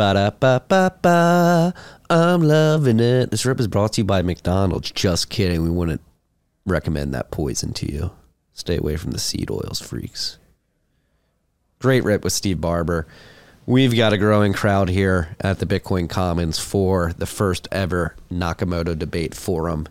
Ba-da-ba-ba-ba. I'm loving it. This rip is brought to you by McDonald's. Just kidding. We wouldn't recommend that poison to you. Stay away from the seed oils, freaks. Great rip with Steve Barber. We've got a growing crowd here at the Bitcoin Commons for the first ever Nakamoto Debate Forum.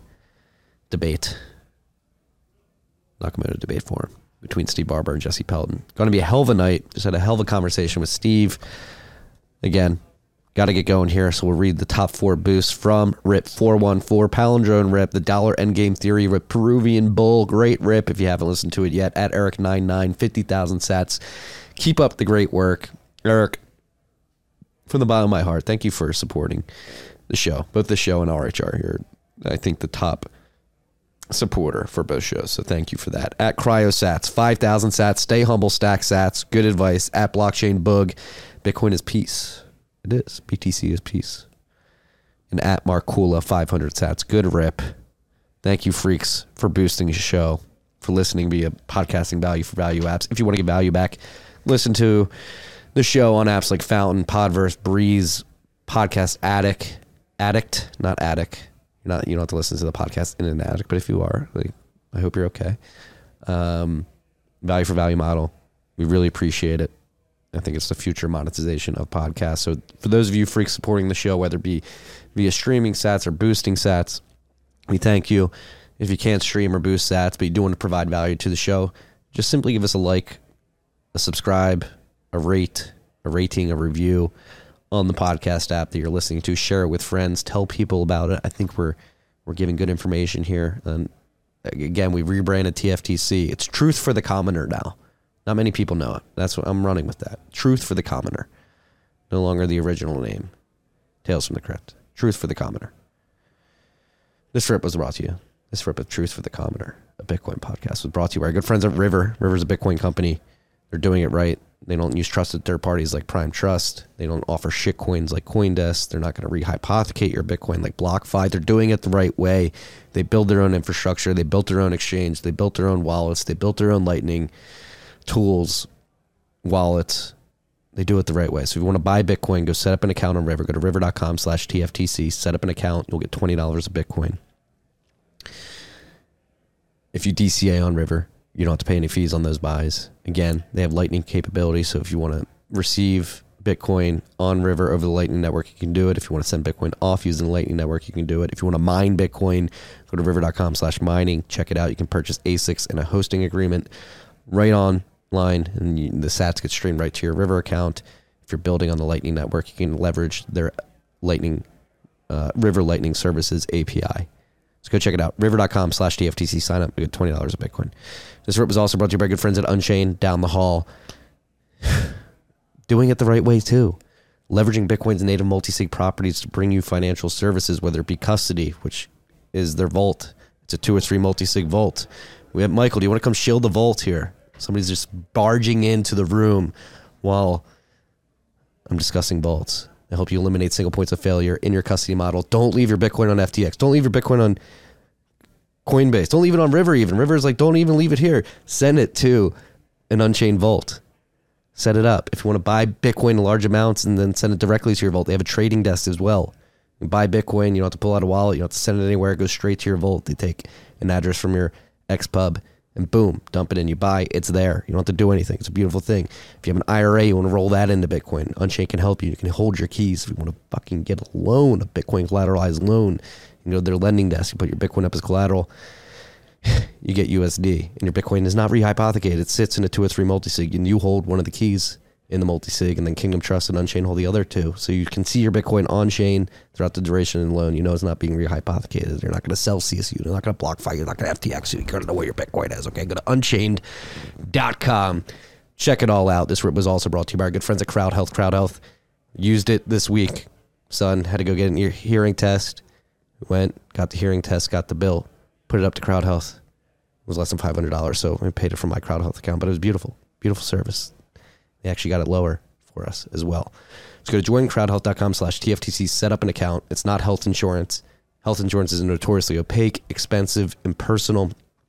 Nakamoto Debate Forum between Steve Barber and Jesse Pelton. Going to be a hell of a night. Just had a hell of a conversation with Steve. Again, got to get going here, so we'll read the top four boosts from Rip 414, Palindrome Rip, the Dollar Endgame Theory Rip, Peruvian Bull, great rip if you haven't listened to it yet, at Eric99, 50,000 sats. Keep up the great work. Eric, from the bottom of my heart, thank you for supporting the show, both the show and RHR here. I think the top supporter for both shows, so thank you for that. At CryoSats, 5,000 sats, stay humble, stack sats, good advice. At Blockchain Bug, Bitcoin is peace. It is. BTC is peace. And at Markula, 500 sats. Good rip. Thank you, freaks, for boosting the show, for listening via podcasting value for value apps. If you want to get value back, listen to the show on apps like Fountain, Podverse, Breeze, Podcast Addict, not Attic. You don't have to listen to the podcast in an attic, but if you are, I hope you're okay. Value for value model. We really appreciate it. I think it's the future monetization of podcasts. So for those of you freaks supporting the show, whether it be via streaming sats or boosting sats, we thank you. If you can't stream or boost sats, but you do want to provide value to the show, just simply give us a like, a subscribe, a rating, a review on the podcast app that you're listening to. Share it with friends. Tell people about it. I think we're giving good information here. And again, we rebranded TFTC. It's Truth for the Commoner now. Not many people know it. That's what I'm running with that. Truth for the Commoner. No longer the original name. Tales from the Crypt. Truth for the Commoner. This rip was brought to you. This rip of Truth for the Commoner, a Bitcoin podcast, was brought to you by our good friends at River. River's a Bitcoin company. They're doing it right. They don't use trusted third parties like Prime Trust. They don't offer shit coins like CoinDesk. They're not going to rehypothecate your Bitcoin like BlockFi. They're doing it the right way. They build their own infrastructure. They built their own exchange. They built their own wallets. They built their own Lightning tools, wallets. They do it the right way. So if you want to buy Bitcoin, go set up an account on River. Go to river.com/TFTC. Set up an account. You'll get $20 of Bitcoin. If you DCA on River, you don't have to pay any fees on those buys. Again, they have Lightning capability. So if you want to receive Bitcoin on River over the Lightning Network, you can do it. If you want to send Bitcoin off using the Lightning Network, you can do it. If you want to mine Bitcoin, go to river.com/mining. Check it out. You can purchase ASICs and a hosting agreement right online, and the sats get streamed right to your River account. If you're building on the Lightning Network, you can leverage their Lightning River Lightning Services API. So go check it out. River.com/TFTC. Sign up. You get $20 of Bitcoin. This rip was also brought to you by good friends at Unchained down the hall. Doing it the right way too. Leveraging Bitcoin's native multi-sig properties to bring you financial services, whether it be custody, which is their vault. It's a 2 or 3 multi-sig vault. We have Michael. Do you want to come shield the vault here? Somebody's just barging into the room while I'm discussing vaults. I help you eliminate single points of failure in your custody model. Don't leave your Bitcoin on FTX. Don't leave your Bitcoin on Coinbase. Don't leave it on River even. River's like, don't even leave it here. Send it to an Unchained vault. Set it up. If you want to buy Bitcoin in large amounts and then send it directly to your vault, they have a trading desk as well. You buy Bitcoin, you don't have to pull out a wallet. You don't have to send it anywhere. It goes straight to your vault. They take an address from your XPub and boom, dump it in. You buy, it's there. You don't have to do anything. It's a beautiful thing. If you have an IRA, you want to roll that into Bitcoin, Unchained can help you. You can hold your keys. If you want to fucking get a loan, a Bitcoin collateralized loan, you go to their lending desk, you put your Bitcoin up as collateral, you get USD, and your Bitcoin is not rehypothecated. It sits in a 2 or 3 multisig, and you hold one of the keys in the multisig, and then Kingdom Trust and Unchained hold the other 2. So you can see your Bitcoin on chain throughout the duration of the loan. You know it's not being rehypothecated. They're not going to sell CSU. They're not going to BlockFi. You're not going to FTX. You're going to know where your Bitcoin is. Okay, go to Unchained.com. Check it all out. This rip was also brought to you by our good friends at Crowd Health. Crowd Health used it this week. Son had to go get an hearing test. Went, got the hearing test, got the bill, put it up to Crowd Health. It was less than $500, so I paid it from my Crowd Health account, but it was beautiful. Beautiful service. They actually got it lower for us as well. So go to joincrowdhealth.com/TFTC, set up an account. It's not health insurance. Health insurance is notoriously opaque, expensive, impersonal,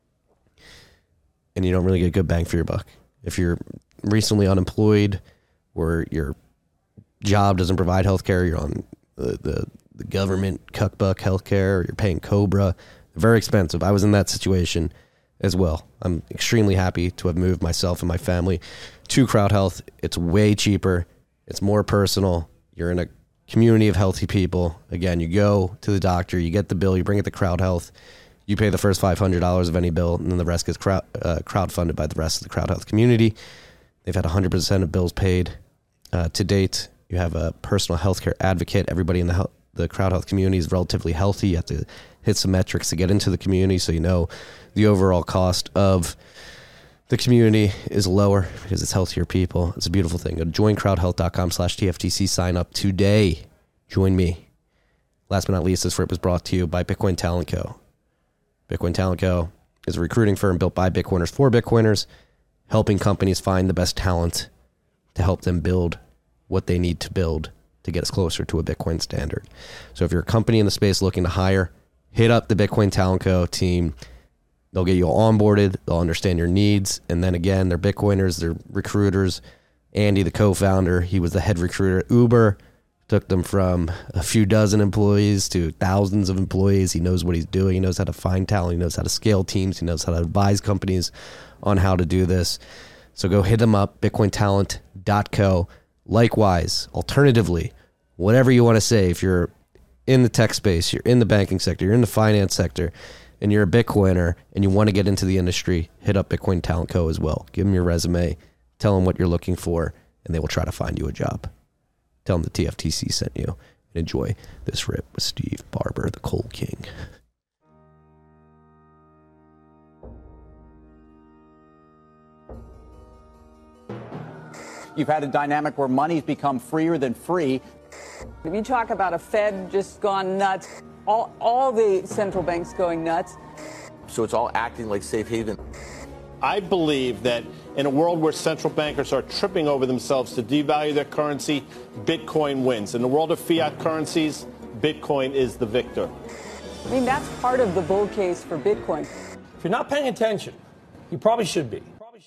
and you don't really get good bang for your buck. If you're recently unemployed or you're job doesn't provide healthcare, you're on the government cuckbuck healthcare, or you're paying Cobra, very expensive. I was in that situation as well. I'm extremely happy to have moved myself and my family to Crowd Health. It's way cheaper. It's more personal. You're in a community of healthy people. Again, you go to the doctor, you get the bill, you bring it to Crowd Health, you pay the first $500 of any bill, and then the rest gets crowdfunded by the rest of the Crowd Health community. They've had 100% of bills paid to date. You have a personal healthcare advocate. Everybody in the Crowd Health community is relatively healthy. You have to hit some metrics to get into the community, so you know the overall cost of the community is lower because it's healthier people. It's a beautiful thing. Go to joincrowdhealth.com/TFTC. Sign up today. Join me. Last but not least, this rip was brought to you by Bitcoin Talent Co. Bitcoin Talent Co. is a recruiting firm built by Bitcoiners for Bitcoiners, helping companies find the best talent to help them build what they need to build to get us closer to a Bitcoin standard. So if you're a company in the space looking to hire, hit up the Bitcoin Talent Co. team. They'll get you onboarded. They'll understand your needs. And then again, they're Bitcoiners. They're recruiters. Andy, the co-founder, he was the head recruiter at Uber. Took them from a few dozen employees to thousands of employees. He knows what he's doing. He knows how to find talent. He knows how to scale teams. He knows how to advise companies on how to do this. So go hit them up, bitcointalent.co. Likewise, alternatively, whatever you want to say, if you're in the tech space, you're in the banking sector, you're in the finance sector, and you're a Bitcoiner and you want to get into the industry, hit up Bitcoin Talent Co. as well. Give them your resume, tell them what you're looking for, and they will try to find you a job. Tell them the TFTC sent you, and enjoy this rip with Steve Barber, the Coal King. You've had a dynamic where money's become freer than free. If you talk about a Fed just gone nuts, all the central banks going nuts. So it's all acting like safe haven. I believe that in a world where central bankers are tripping over themselves to devalue their currency, Bitcoin wins. In the world of fiat currencies, Bitcoin is the victor. I mean, that's part of the bull case for Bitcoin. If you're not paying attention, you probably should be.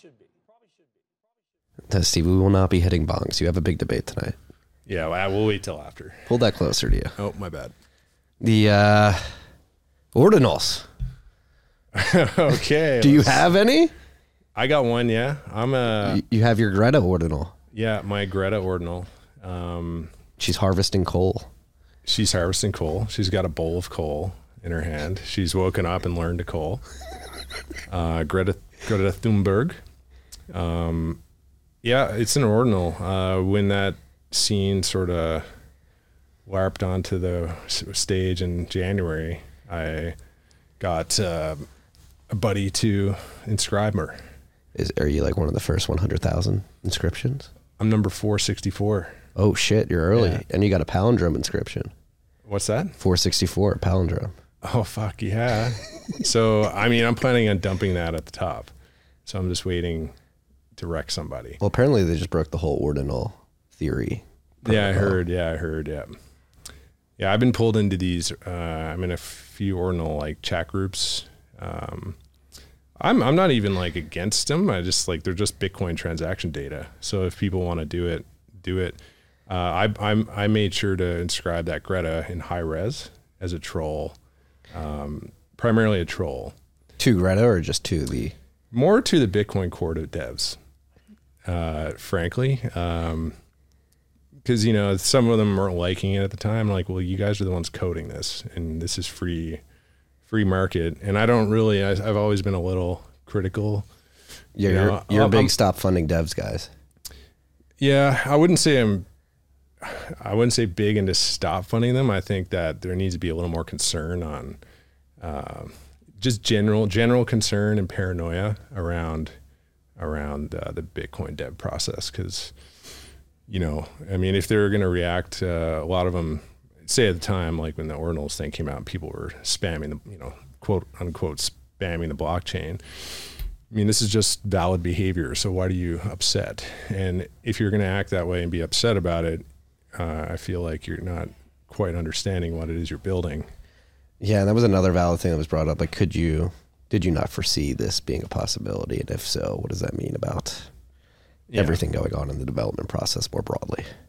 Steve, we will not be hitting bongs. You have a big debate tonight. Yeah, well, we'll wait till after. Pull that closer to you. Oh, my bad. The ordinals. Okay. Do you have any? I got one, yeah. You have your Greta ordinal. Yeah, my Greta ordinal. She's harvesting coal. She's harvesting coal. She's got a bowl of coal in her hand. She's woken up and learned to coal. Greta Thunberg. Yeah, it's an ordinal. When that scene sort of warped onto the stage in January, I got a buddy to inscribe her. Are you like one of the first 100,000 inscriptions? I'm number 464. Oh shit, you're early. Yeah. And you got a palindrome inscription. What's that? 464, palindrome. Oh, fuck yeah. So, I mean, I'm planning on dumping that at the top. So I'm just waiting to wreck somebody. Well, apparently they just broke the whole ordinal theory. Yeah, I heard. Yeah. Yeah, I've been pulled into these. I'm in a few ordinal like chat groups. I'm not even like against them. I just like, they're just Bitcoin transaction data. So if people want to do it, do it. I made sure to inscribe that Greta in high res as a troll, primarily a troll. To Greta or just to the? More to the Bitcoin core to devs, frankly. Because, you know, some of them weren't liking it at the time. Like, well, you guys are the ones coding this, and this is free market. And I don't really, I've always been a little critical. Yeah, you're big stop funding devs guys. Yeah, I wouldn't say big into stop funding them. I think that there needs to be a little more concern on just general concern and paranoia around the Bitcoin dev process. Because, you know, I mean, if they're going to react, a lot of them, say at the time, like when the ordinals thing came out, people were spamming the, you know, quote unquote, spamming the blockchain. I mean, this is just valid behavior. So why do you upset? And if you're going to act that way and be upset about it, I feel like you're not quite understanding what it is you're building. Yeah, that was another valid thing that was brought up. Like, did you not foresee this being a possibility? And if so, what does that mean about everything going on in the development process more broadly?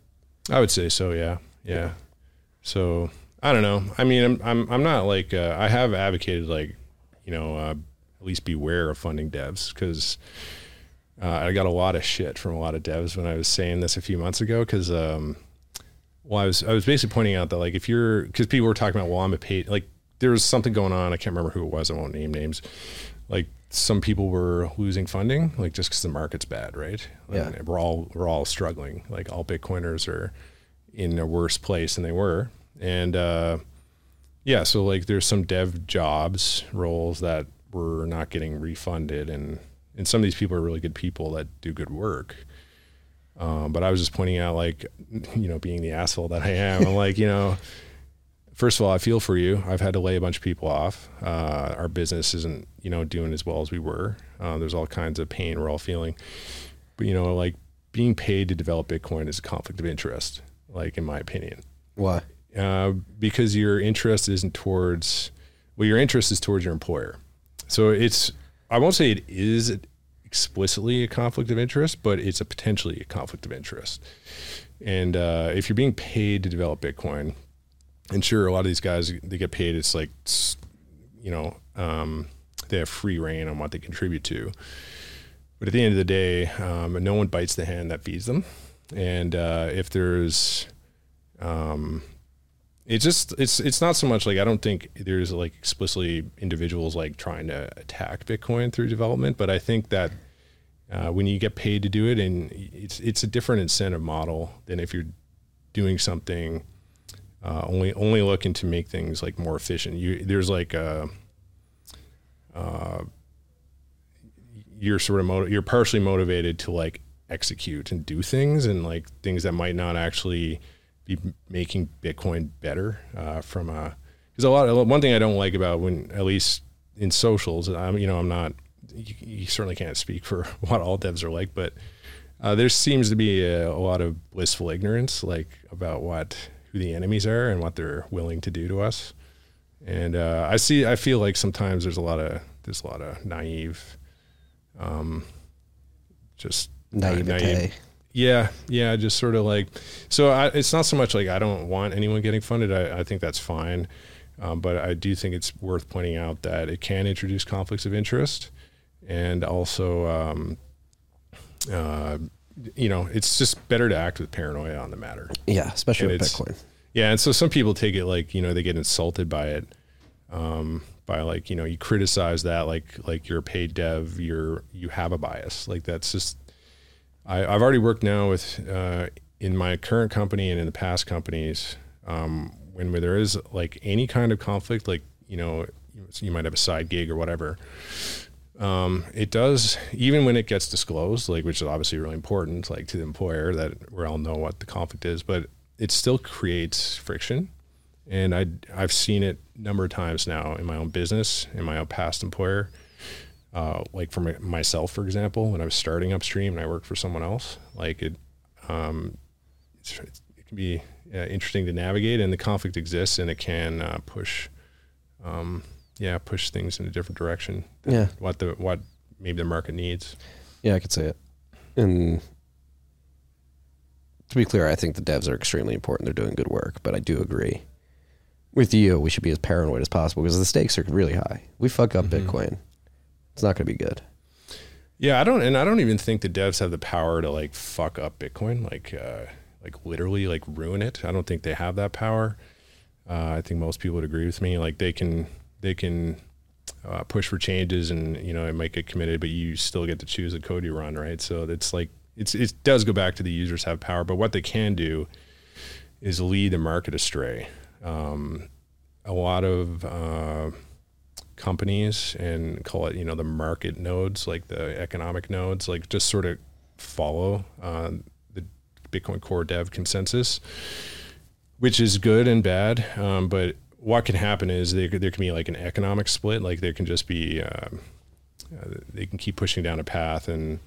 I would say so. Yeah. So I don't know. I mean, I'm not like I have advocated like, at least beware of funding devs because I got a lot of shit from a lot of devs when I was saying this a few months ago because I was basically pointing out that like because people were talking about, well, I'm a paid, like there was something going on. I can't remember who it was. I won't name names. Like some people were losing funding, like just because the market's bad, right? Yeah. And we're all struggling. Like all Bitcoiners are in a worse place than they were. And so like there's some dev jobs roles that were not getting refunded, and some of these people are really good people that do good work. But I was just pointing out, like, being the asshole that I am, I'm like, first of all, I feel for you. I've had to lay a bunch of people off. Our business isn't, doing as well as we were. There's all kinds of pain we're all feeling. But, like being paid to develop Bitcoin is a conflict of interest, like in my opinion. Why? Because your interest isn't towards, your interest is towards your employer. So I won't say it is explicitly a conflict of interest, but it's potentially a conflict of interest. And if you're being paid to develop Bitcoin, and sure, a lot of these guys, they get paid, it's like, they have free reign on what they contribute to. But at the end of the day, no one bites the hand that feeds them. And if there's, it's not so much like, I don't think there's like explicitly individuals like trying to attack Bitcoin through development, but I think that when you get paid to do it, and it's a different incentive model than if you're doing something only looking to make things like more efficient. There's like you're partially motivated to like execute and do things, and like things that might not actually be making Bitcoin better because one thing I don't like about when, at least in socials, I'm not, you certainly can't speak for what all devs are like, but there seems to be a lot of blissful ignorance, like about who the enemies are and what they're willing to do to us. And I feel like sometimes there's a lot of naive, just naivete. Yeah, just sort of like, so it's not so much like I don't want anyone getting funded. I think that's fine, but I do think it's worth pointing out that it can introduce conflicts of interest, and also, it's just better to act with paranoia on the matter. Yeah, especially with Bitcoin. Yeah, and so some people take it like, they get insulted by it, by like, you criticize that like you're a paid dev, you have a bias. Like that's just, I've already worked now with, in my current company and in the past companies, when there is like any kind of conflict, like, you might have a side gig or whatever. It does, even when it gets disclosed, like, which is obviously really important, like to the employer, that we all know what the conflict is, but it still creates friction. And I've seen it a number of times now in my own business, in my own past employer. Like for myself, for example, when I was starting Upstream and I worked for someone else, like it can be interesting to navigate, and the conflict exists, and it can push things in a different direction than what maybe the market needs. Yeah, I could say it. And to be clear, I think the devs are extremely important. They're doing good work, but I do agree with you. We should be as paranoid as possible because the stakes are really high. We fuck up Bitcoin, it's not going to be good. Yeah, I don't even think the devs have the power to like fuck up Bitcoin, like literally like ruin it. I don't think they have that power. I think most people would agree with me. Like they can push for changes, and it might get committed, but you still get to choose the code you run, right? So it's like it does go back to the users have power, but what they can do is lead the market astray. A lot of companies, and call it the market nodes, like the economic nodes, like just sort of follow the Bitcoin Core Dev consensus, which is good and bad. But what can happen is there can be like an economic split. Like there can just be they can keep pushing down a path, and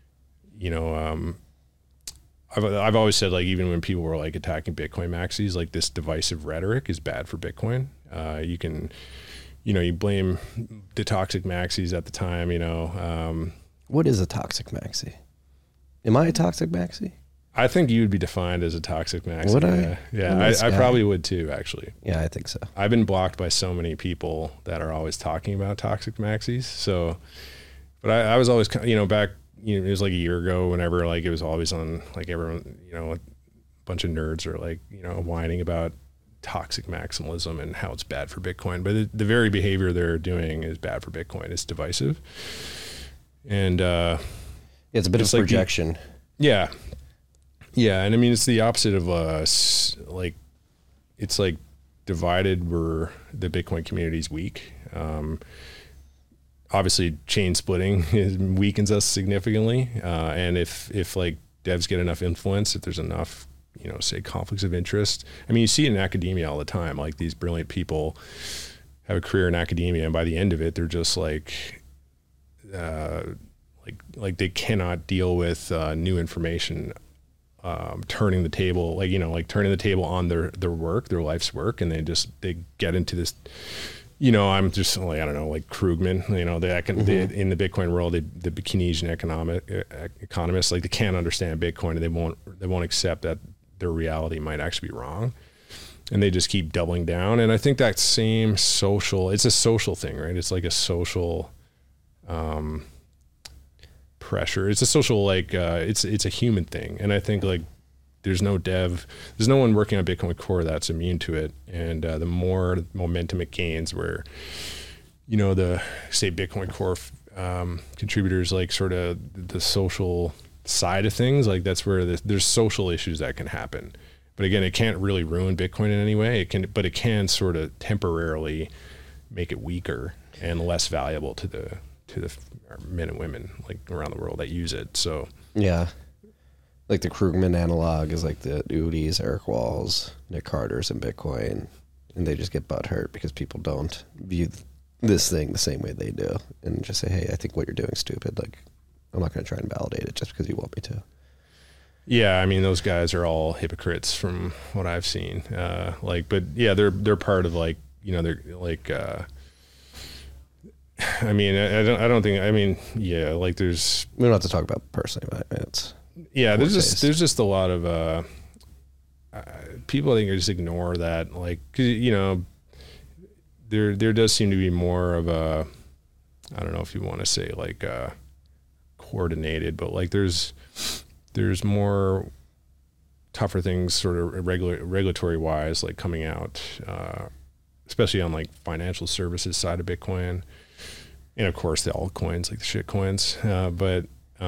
I've always said, like, even when people were like attacking Bitcoin maxis, like this divisive rhetoric is bad for Bitcoin. You can, you blame the toxic maxis at the time, What is a toxic maxi? Am I a toxic maxi? I think you would be defined as a toxic maxi. Would I? Yeah, Nice I guy. probably would too, actually. Yeah, I think so. I've been blocked by so many people that are always talking about toxic maxis. So, but I was always, back, it was like a year ago, whenever like it was always on, like everyone, a bunch of nerds are like, whining about toxic maximalism and how it's bad for Bitcoin. But the very behavior they're doing is bad for Bitcoin. It's divisive. And It's a bit of like projection. yeah. Yeah. And I mean, it's the opposite of like, it's like divided where the Bitcoin community is weak. Obviously chain splitting weakens us significantly. And if like devs get enough influence, if there's enough, say conflicts of interest. I mean, you see it in academia all the time, like these brilliant people have a career in academia, and by the end of it, they're just like they cannot deal with new information, turning the table, turning the table on their work, their life's work, and they get into this. I'm just like, I don't know, like Krugman, in the Bitcoin world, the Keynesian economists, like they can't understand Bitcoin, and they won't accept that their reality might actually be wrong. And they just keep doubling down. And I think that same it's a social thing, right? It's like a social, pressure. It's a social, it's a human thing. And I think like, there's no one working on Bitcoin Core that's immune to it. And the more momentum it gains, where, the say Bitcoin Core contributors, like sort of the social side of things, like that's where there's social issues that can happen. But again, it can't really ruin Bitcoin in any way. But it can sort of temporarily make it weaker and less valuable to the men and women like around the world that use it. So Yeah. Like the Krugman analog is like the Udis, Eric Walls, Nick Carter's in Bitcoin, and they just get butthurt because people don't view this thing the same way they do, and just say, "Hey, I think what you're doing is stupid. Like, I'm not going to try and validate it just because you want me to." yeah, I mean, those guys are all hypocrites from what I've seen. But yeah, they're part of like, they're like, I mean, I don't think, I mean, yeah, like there's, We don't have to talk about it personally, but it's yeah, there's taste. just a lot of people, I think, just ignore that, like, 'cause, there does seem to be more of a, I don't know if you want to say like coordinated, but like there's more tougher things sort of regulatory wise, like coming out, especially on like financial services side of Bitcoin, and of course the altcoins, like the shit coins, but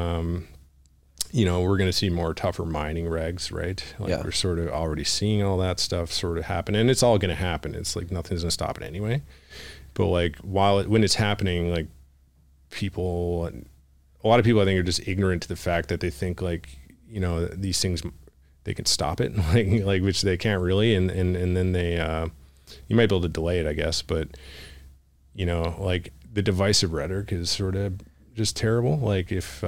we're going to see more tougher mining regs, right? Like Yeah. we're sort of already seeing all that stuff sort of happen, and it's all going to happen. It's like nothing's going to stop it anyway. But like when it's happening, like a lot of people I think are just ignorant to the fact that they think like, these things, they can stop it, like which they can't really. And then they, you might be able to delay it, I guess. But, like the divisive rhetoric is sort of just terrible. Like if,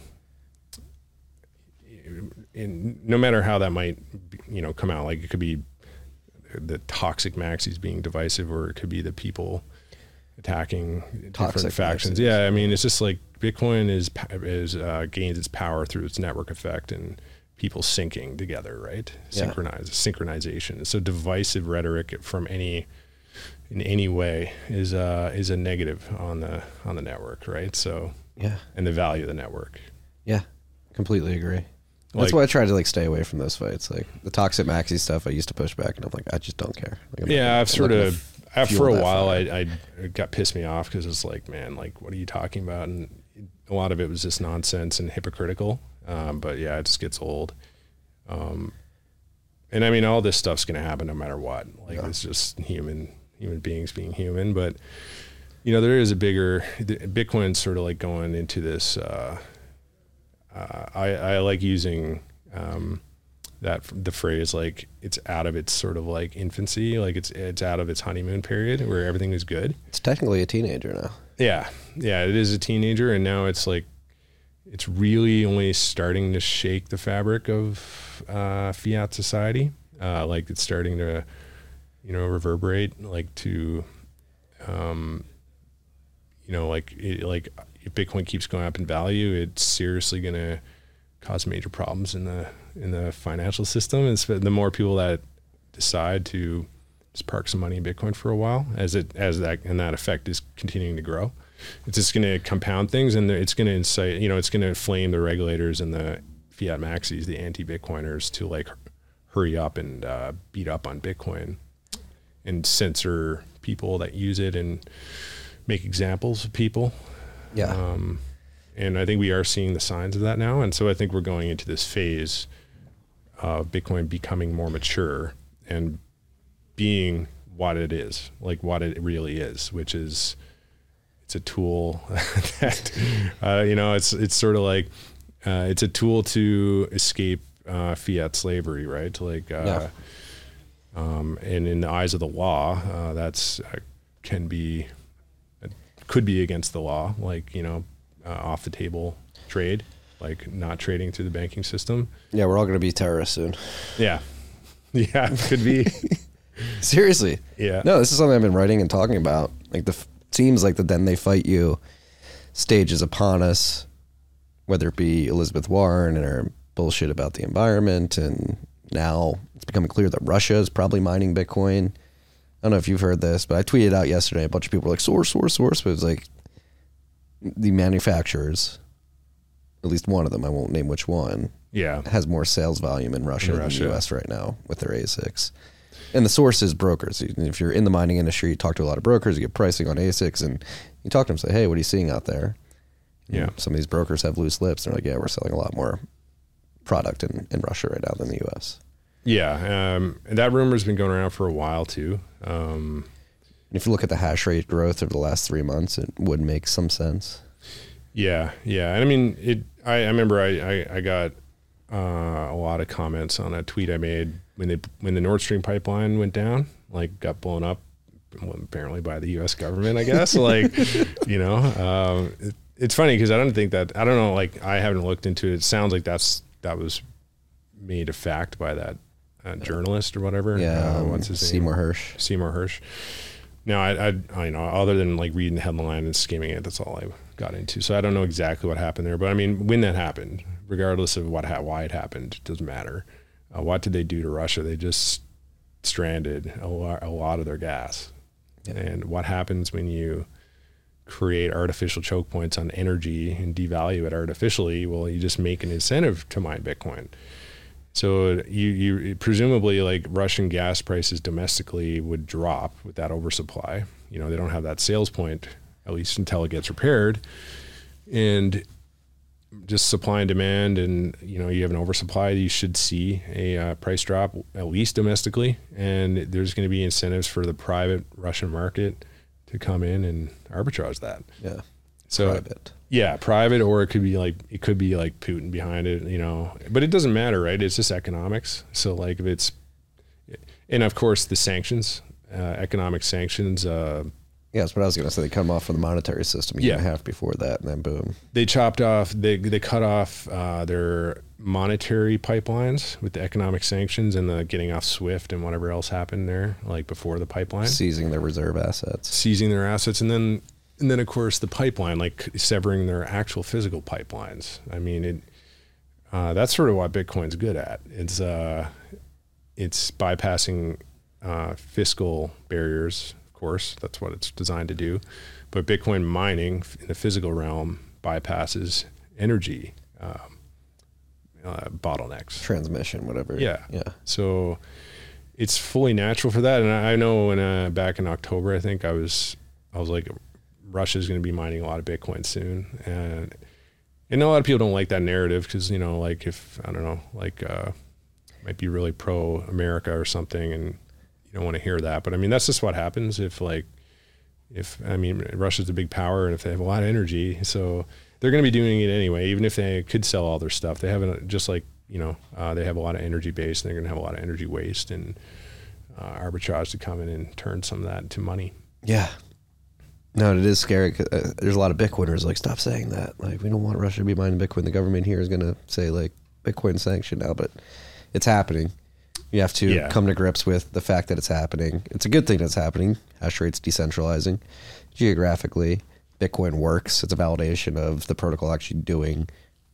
no matter how that might, come out, like it could be the toxic maxis being divisive, or it could be the people attacking Toxic different factions. maxis. Yeah, I mean, it's just like Bitcoin gains its power through its network effect and people syncing together, right? Yeah. Synchronization. So divisive rhetoric in any way is a negative on the network, right? So yeah, and the value of the network. yeah, completely agree. That's Like- why I try to like stay away from those fights. Like the toxic maxi stuff, I used to push back, and I'm like, I just don't care. Like, I'm not Yeah, gonna- I've sort I'm not of gonna after fuel a that while, fire. I got pissed me off because it's like, man, like what are you talking about? And a lot of it was just nonsense and hypocritical. But yeah, it just gets old. And I mean, all this stuff's going to happen no matter what. Like it's just human beings being human. But there is Bitcoin's sort of like going into this. I like using the phrase like it's out of its sort of like infancy, like it's out of its honeymoon period where everything is good. It's technically a teenager now. Yeah, it is a teenager, and now it's like it's really only starting to shake the fabric of fiat society. Like it's starting to reverberate, like to like if Bitcoin keeps going up in value, it's seriously gonna cause major problems in the financial system. And so the more people that decide to just park some money in Bitcoin for a while, as that effect is continuing to grow, it's just going to compound things, and it's going to incite, it's going to inflame the regulators and the fiat maxis, the anti-Bitcoiners, to like hurry up and beat up on Bitcoin and censor people that use it and make examples of people. Yeah. And I think we are seeing the signs of that now. And so I think we're going into this phase of Bitcoin becoming more mature and being what it is, like what it really is, which is it's a tool that, it's sort of like, it's a tool to escape fiat slavery, right? To like, and in the eyes of the law, that's could be against the law, like, off the table trade, like not trading through the banking system. Yeah, we're all going to be terrorists soon. Yeah. Yeah, could be. Seriously. Yeah. No, this is something I've been writing and talking about. Like seems like the then they fight you stage is upon us, whether it be Elizabeth Warren and her bullshit about the environment, and now it's becoming clear that Russia is probably mining Bitcoin. I don't know if you've heard this, but I tweeted out yesterday, a bunch of people were like, source, but it was like the manufacturers, at least one of them, I won't name which one, has more sales volume in Russia than the US right now with their ASICs. And the source is brokers. If you're in the mining industry, you talk to a lot of brokers, you get pricing on ASICs, and you talk to them and say, hey, what are you seeing out there? Yeah. And some of these brokers have loose lips. They're like, yeah, we're selling a lot more product in Russia right now than the US. Yeah. And that rumor's been going around for a while too. And if you look at the hash rate growth over the last 3 months, it would make some sense. Yeah. Yeah. And I mean, I remember I got a lot of comments on a tweet I made when the Nord Stream pipeline went down, like got blown up, apparently by the U.S. government, I guess. Like, it's funny because I don't know, like I haven't looked into it. It sounds like that was made a fact by that journalist or whatever. Yeah. What's his name? Seymour Hirsch. Now, I other than like reading the headline and skimming it, that's all I got into. So I don't know exactly what happened there. But I mean, when that happened, regardless of why it happened, it doesn't matter. What did they do to Russia? They just stranded a lot of their gas. Yeah. And what happens when you create artificial choke points on energy and devalue it artificially? Well, you just make an incentive to mine Bitcoin. So you presumably, like, Russian gas prices domestically would drop with that oversupply. They don't have that sales point, at least until it gets repaired. And just supply and demand, and you have an oversupply, you should see a price drop, at least domestically. And there's going to be incentives for the private Russian market to come in and arbitrage that. Yeah. So private. Yeah, private, or it could be like Putin behind it, but it doesn't matter, right? It's just economics. So like and of course the sanctions, economic sanctions. Yeah, that's what I was going to say. They cut them off from the monetary system a year and a half before that, and then boom. They chopped off, they cut off their monetary pipelines with the economic sanctions and the getting off SWIFT and whatever else happened there, like before the pipeline. Seizing their reserve assets. Seizing their assets, and then of course the pipeline, like severing their actual physical pipelines. I mean, that's sort of what Bitcoin's good at. It's bypassing fiscal barriers. Course, that's what it's designed to do, but Bitcoin mining in the physical realm bypasses energy bottlenecks, transmission, whatever. Yeah. So it's fully natural for that. And I know when back in October, I think I was like, Russia's going to be mining a lot of Bitcoin soon, and a lot of people don't like that narrative because like if I don't know, like might be really pro America or something, and you don't want to hear that. But I mean, that's just what happens if Russia's a big power, and if they have a lot of energy, so they're going to be doing it anyway, even if they could sell all their stuff. They haven't, just like, they have a lot of energy base, and they're going to have a lot of energy waste and arbitrage to come in and turn some of that into money. Yeah. No, it is scary. There's a lot of Bitcoiners like, stop saying that. Like, we don't want Russia to be mining Bitcoin. The government here is going to say like Bitcoin sanctioned now, but it's happening. You have to come to grips with the fact that it's happening. It's a good thing that's happening. Hash rate's decentralizing. Geographically, Bitcoin works. It's a validation of the protocol actually doing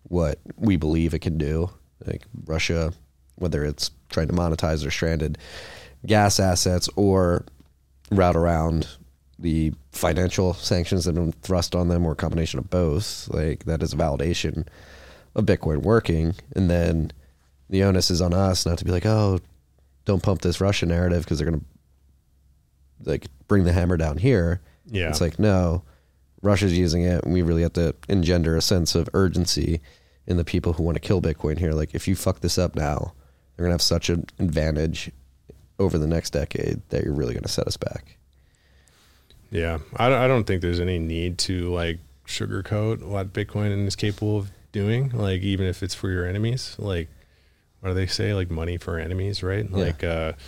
what we believe it can do. Like Russia, whether it's trying to monetize their stranded gas assets or route around the financial sanctions that have been thrust on them, or a combination of both, like that is a validation of Bitcoin working. And then the onus is on us not to be like, oh, don't pump this Russia narrative because they're going to like bring the hammer down here. Yeah. It's like, no, Russia's using it, and we really have to engender a sense of urgency in the people who want to kill Bitcoin here. Like, if you fuck this up now, they're going to have such an advantage over the next decade that you're really going to set us back. Yeah. I don't think there's any need to like sugarcoat what Bitcoin is capable of doing. Like, even if it's for your enemies, like, what do they say? Like, money for enemies, right? Yeah. Like,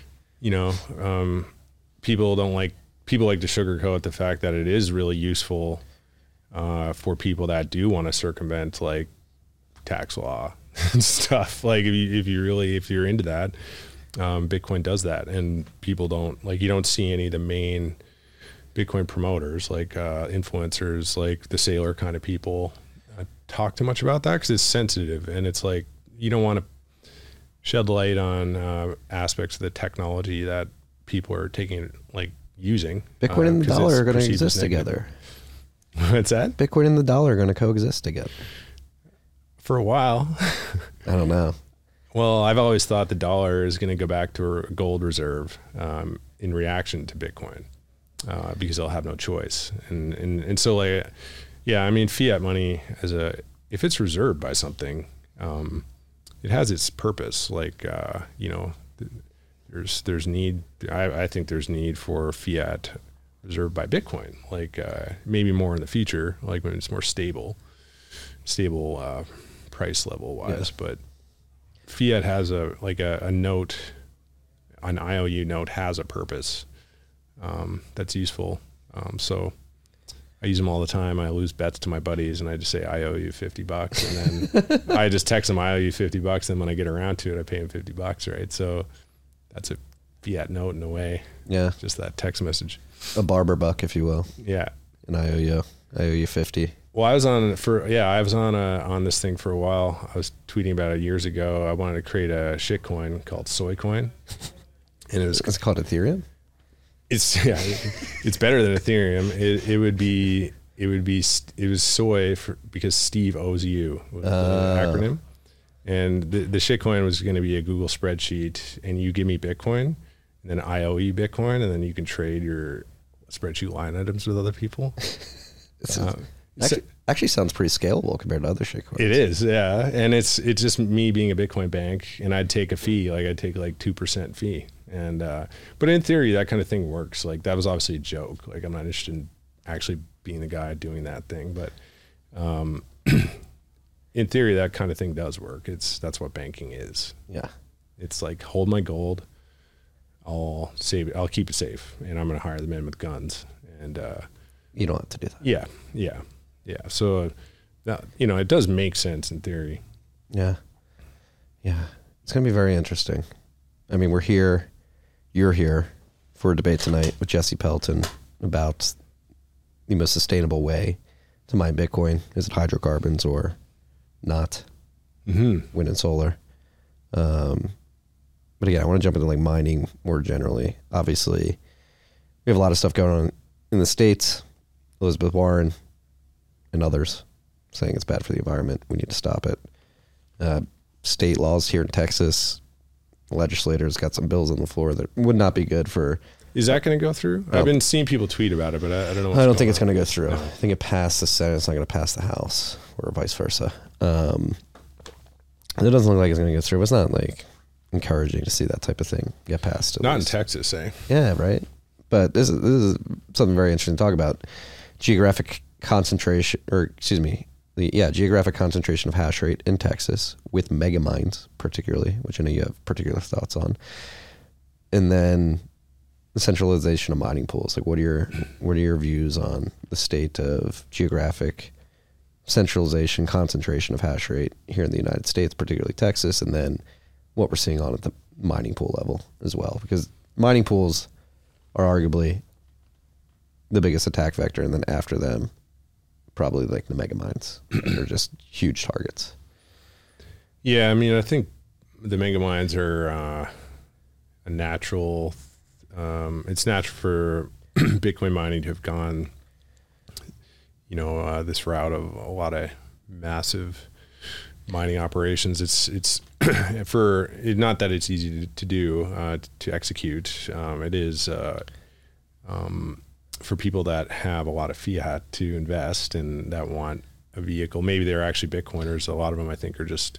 people like to sugarcoat the fact that it is really useful for people that do want to circumvent like tax law and stuff. Like, if you're into that, Bitcoin does that, and people don't like. You don't see any of the main Bitcoin promoters, like influencers, like the Sailor kind of people, talk too much about that because it's sensitive, and it's like you don't want to shed light on aspects of the technology that people are taking, like using. Bitcoin and the dollar are going to exist together. What's that? Bitcoin and the dollar are going to coexist together. For a while. I don't know. Well, I've always thought the dollar is going to go back to a gold reserve in reaction to Bitcoin because they'll have no choice. And so, like, yeah, I mean, fiat money, if it's reserved by something, it has its purpose. Like, there's need. I think there's need for fiat reserved by Bitcoin. Like, maybe more in the future, like when it's more stable price level wise. Yeah. But fiat has a note, an IOU note has a purpose that's useful. So I use them all the time. I lose bets to my buddies, and I just say, I owe you $50, and then I just text them, I owe you $50. Then when I get around to it, I pay them $50, right? So that's a fiat note in a way. Yeah. Just that text message. A barber buck, if you will. Yeah. And I owe you 50. Well, I was on this thing for a while. I was tweeting about it years ago. I wanted to create a shitcoin called Soycoin. And it's called Ethereum? It's better than Ethereum. It was soy because Steve owes you was the acronym. And the shitcoin was going to be a Google spreadsheet, and you give me Bitcoin, and then I owe you Bitcoin, and then you can trade your spreadsheet line items with other people. Actually sounds pretty scalable compared to other shitcoins. It is, yeah. And it's just me being a Bitcoin bank, and I'd take a fee, like I'd take like 2% fee. And but in theory, that kind of thing works. Like, that was obviously a joke. Like, I'm not interested in actually being the guy doing that thing, but in theory, that kind of thing does work. That's what banking is. Yeah. It's like, hold my gold, I'll save it, I'll keep it safe, and I'm going to hire the men with guns. And you don't have to do that. Yeah. So it does make sense in theory. Yeah. It's going to be very interesting. I mean, you're here for a debate tonight with Jesse Pelton about the most sustainable way to mine Bitcoin. Is it hydrocarbons or not? Mm-hmm. Wind and solar. But again, I want to jump into like mining more generally. Obviously, we have a lot of stuff going on in the States. Elizabeth Warren and others saying it's bad for the environment. We need to stop it. State laws here in Texas, legislators got some bills on the floor that would not be good for. Is that going to go through? I've been seeing people tweet about it, but I don't know. I don't think it's going to go through. No. I think it passed the Senate. It's not going to pass the House, or vice versa. It doesn't look like it's going to go through. It's not like encouraging to see that type of thing get passed. Not least in Texas, eh? Yeah, right. But this is something very interesting to talk about. Geographic concentration of hash rate in Texas with mega mines, particularly, which I know you have particular thoughts on. And then the centralization of mining pools. Like, what are your views on the state of geographic centralization, concentration of hash rate here in the United States, particularly Texas, and then what we're seeing on at the mining pool level as well? Because mining pools are arguably the biggest attack vector, and then after them, probably like the mega mines. They're just huge targets. Yeah, I mean, I think the mega mines are a natural. It's natural for Bitcoin mining to have gone, this route of a lot of massive mining operations. It's for not that it's easy to do to execute. It is for people that have a lot of fiat to invest and that want a vehicle. Maybe they're actually Bitcoiners. A lot of them, I think, are just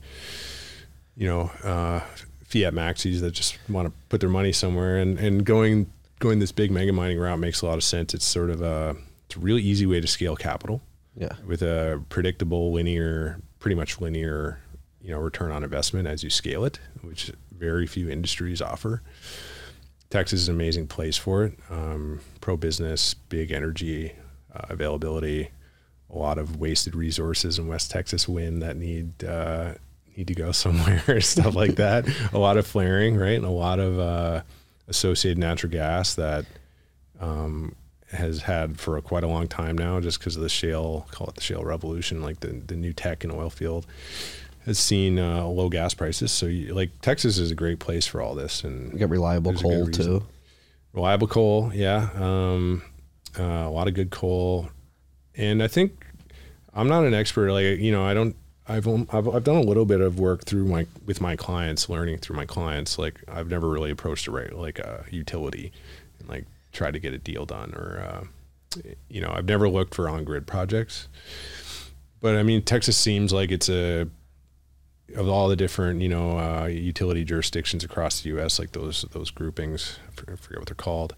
fiat maxis that just want to put their money somewhere. And going this big mega mining route makes a lot of sense. It's sort of it's a really easy way to scale capital. Yeah. With a predictable, pretty much linear, return on investment as you scale it, which very few industries offer. Texas is an amazing place for it. Pro-business, big energy availability, a lot of wasted resources in West Texas wind that need to go somewhere, stuff like that. A lot of flaring, right? And a lot of associated natural gas that has had for quite a long time now, just because of the shale, call it the shale revolution, like the new tech and oil field has seen low gas prices. So Texas is a great place for all this. And We got reliable coal too. Reliable coal. Yeah. A lot of good coal. And I think I'm not an expert. I've done a little bit of work with my clients, learning through my clients. Like I've never really approached a utility and tried to get a deal done, or I've never looked for on-grid projects. But I mean, Texas seems like it's of all the different utility jurisdictions across the U.S., like those groupings, I forget what they're called.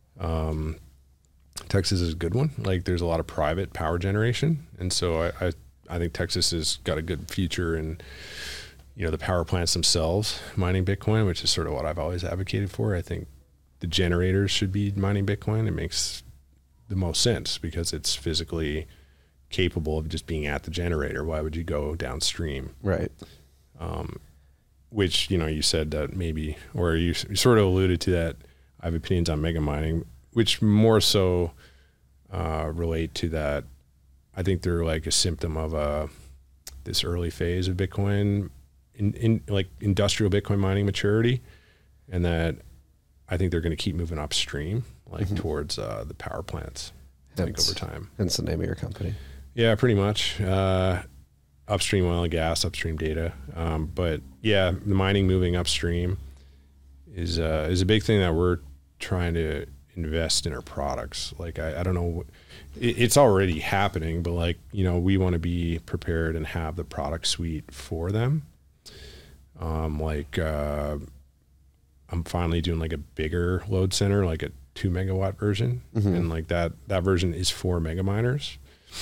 Texas is a good one. Like there's a lot of private power generation, and so I think Texas has got a good future in, the power plants themselves mining Bitcoin, which is sort of what I've always advocated for. I think the generators should be mining Bitcoin. It makes the most sense because it's physically capable of just being at the generator. Why would you go downstream? Right. Which, you said that maybe, or you sort of alluded to that. I have opinions on mega mining, which more so relate to that. I think they're like a symptom of this early phase of Bitcoin, in like industrial Bitcoin mining maturity, and that I think they're going to keep moving upstream, towards the power plants. I think over time. Hence the name of your company. Yeah, pretty much. Upstream oil and gas, upstream data. But yeah, the mining moving upstream is a big thing that we're trying to invest in our products. Like I don't know, it's already happening, but we want to be prepared and have the product suite for them. I'm finally doing a bigger load center, like a 2 megawatt version, and that version is for mega miners.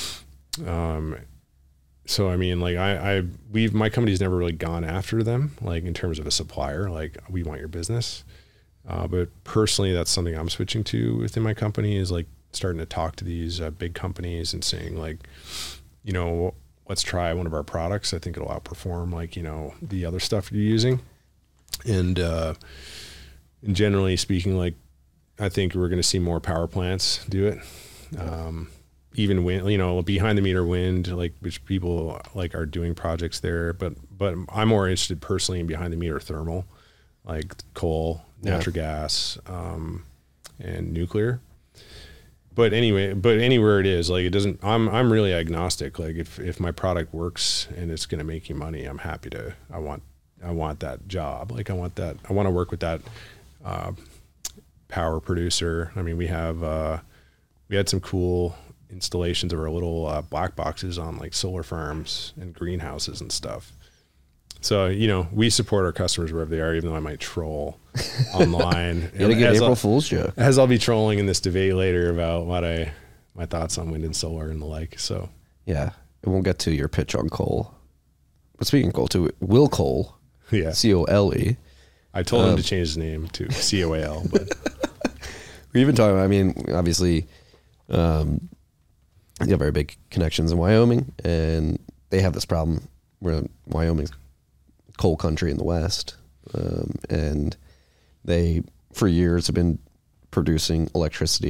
So I mean, my company's never really gone after them, in terms of a supplier. We want your business. But personally, that's something I'm switching to within my company, is starting to talk to these big companies and saying let's try one of our products. I think it'll outperform the other stuff you're using. And generally speaking, I think we're going to see more power plants do it. Even wind, behind the meter wind, which people are doing projects there. But I'm more interested personally in behind the meter thermal, coal, natural gas, and nuclear. But anywhere it is, it doesn't. I'm really agnostic. If my product works and it's going to make you money, I'm happy to. I want that job. I want to work with that power producer. I mean, we had some cool installations of our little black boxes on solar farms and greenhouses and stuff. So, we support our customers wherever they are, even though I might troll online. You gotta get April Fool's joke. As I'll be trolling in this debate later about my thoughts on wind and solar and the like. So yeah, and we'll get to your pitch on coal. But speaking of coal too, Will Cole, yeah, COLE. I told him to change his name to COAL, but we've been talking. I mean, obviously, you have very big connections in Wyoming, and they have this problem where Wyoming's coal country in the West, and they for years have been producing electricity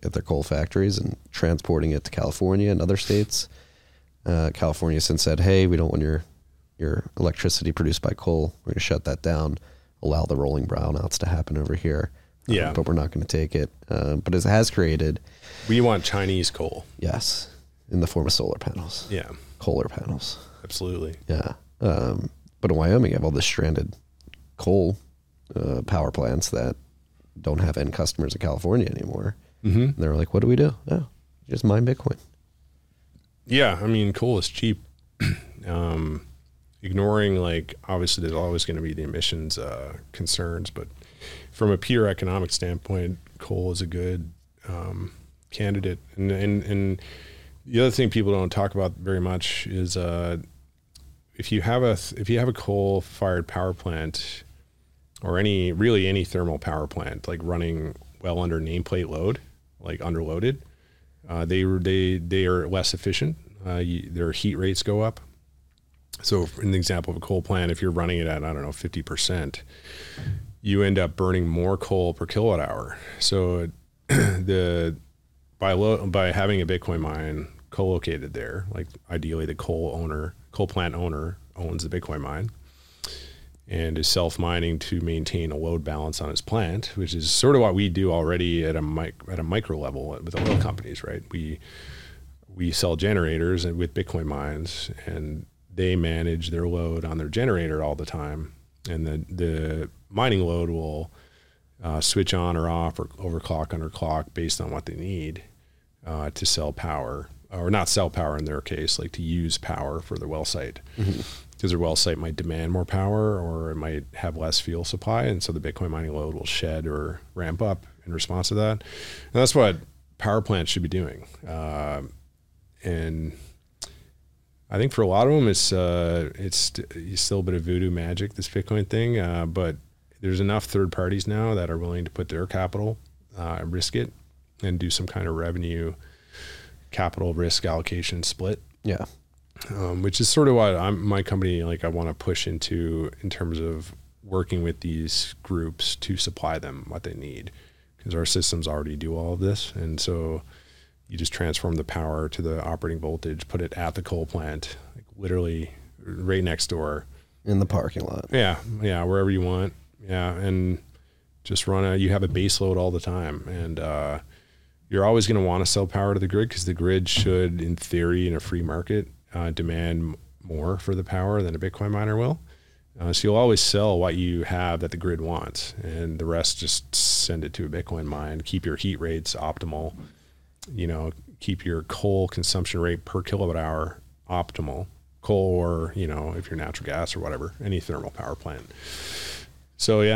at their coal factories and transporting it to California and other states. California since said, hey, we don't want your electricity produced by coal. We're going to shut that down, allow the rolling brownouts to happen over here. Yeah. But we're not going to take it. But it has created... We want Chinese coal. Yes, in the form of solar panels. Yeah. Kohler panels. Absolutely. Yeah. But in Wyoming, you have all this stranded coal power plants that don't have end customers in California anymore. Mm-hmm. And they're like, what do we do? Oh, just mine Bitcoin. Yeah, I mean, coal is cheap. Ignoring, like, obviously there's always going to be the emissions concerns, but from a pure economic standpoint, coal is a good candidate. And the other thing people don't talk about very much is if you have a coal-fired power plant, or any thermal power plant, like running well under nameplate load, like underloaded, they are less efficient. Their heat rates go up. So in the example of a coal plant, if you're running it at, I don't know, 50%, you end up burning more coal per kilowatt hour. So by having a Bitcoin mine co-located there, like ideally the coal plant owner owns the Bitcoin mine and is self-mining to maintain a load balance on his plant, which is sort of what we do already at a micro level with oil companies, right? We sell generators with Bitcoin mines, and they manage their load on their generator all the time, and the mining load will switch on or off or overclock, underclock based on what they need to sell power, or not sell power in their case, like to use power for the well site. Mm-hmm. Because their well site might demand more power, or it might have less fuel supply, and so the Bitcoin mining load will shed or ramp up in response to that. And that's what power plants should be doing. And I think for a lot of them, it's still a bit of voodoo magic, this Bitcoin thing. But there's enough third parties now that are willing to put their capital, risk it, and do some kind of revenue capital risk allocation split. Yeah. Which is sort of what my company, like, I want to push into in terms of working with these groups to supply them what they need, because our systems already do all of this. And so you just transform the power to the operating voltage, put it at the coal plant, like literally right next door. In the parking lot. Yeah. Yeah. Wherever you want. Yeah. And just you have a base load all the time. And, you're always going to want to sell power to the grid, because the grid should, in theory, in a free market, demand more for the power than a Bitcoin miner will. So you'll always sell what you have that the grid wants, and the rest just send it to a Bitcoin mine. Keep your heat rates optimal. Keep your coal consumption rate per kilowatt hour optimal. Coal, or if you're natural gas or whatever, any thermal power plant. So yeah,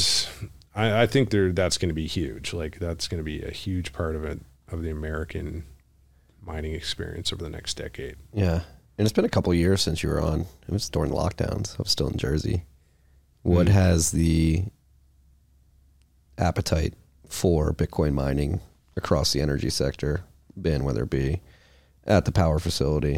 I think that's going to be huge. Like, that's going to be a huge part of the American mining experience over the next decade. Yeah. And it's been a couple of years since you were on. It was during lockdowns. I was still in Jersey. What has the appetite for Bitcoin mining across the energy sector been, whether it be at the power facility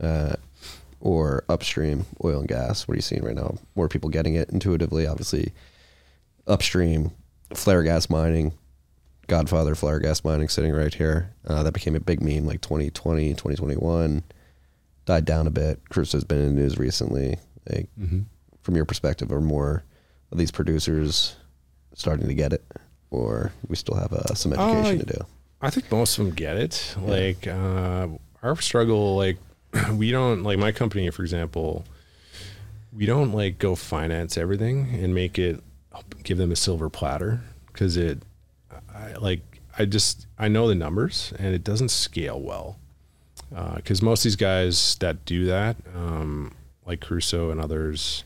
or upstream oil and gas? What are you seeing right now? More people getting it intuitively, obviously. Upstream flare gas mining, Godfather flare gas mining sitting right here. That became a big meme like 2020, 2021. Died down a bit. Crusoe's been in the news recently. Like, from your perspective, are more of these producers starting to get it, or we still have some education to do? I think most of them get it. Yeah. Like, our struggle, like, we don't, like, my company, for example, we don't, like, go finance everything and give them a silver platter, because I know the numbers, and it doesn't scale well. Because most of these guys that do that, like Crusoe and others,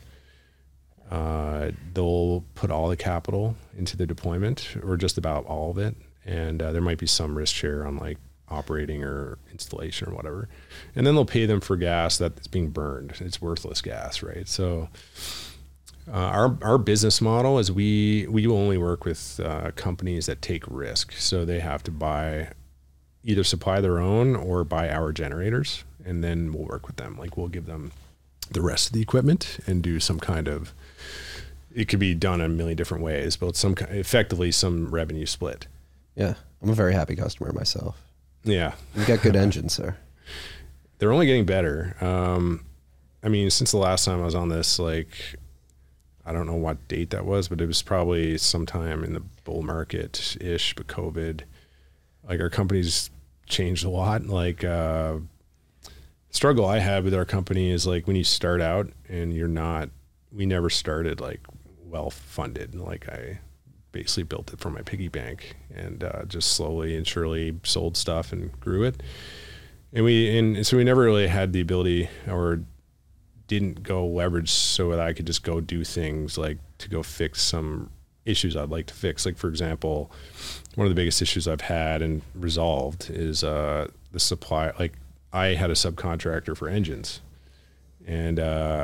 they'll put all the capital into the deployment, or just about all of it. And there might be some risk share on, like, operating or installation or whatever. And then they'll pay them for gas that's being burned. It's worthless gas, right? So our business model is we only work with companies that take risk. So they have to either supply their own or buy our generators, and then we'll work with them. Like, we'll give them the rest of the equipment and do some kind of, it could be done in a million different ways, but effectively some revenue split. Yeah. I'm a very happy customer myself. Yeah. You've got good engines, sir. They're only getting better. I mean, since the last time I was on this, like, I don't know what date that was, but it was probably sometime in the bull market-ish, but COVID. Like, our company's changed a lot. Like, struggle I had with our company is, like, when you start out and we never started, like, well-funded. Like, I basically built it from my piggy bank and just slowly and surely sold stuff and grew it. And so we never really had the ability or didn't go leverage so that I could just go do things like to go fix some issues I'd like to fix. Like, for example, one of the biggest issues I've had and resolved is the supply. Like, I had a subcontractor for engines, and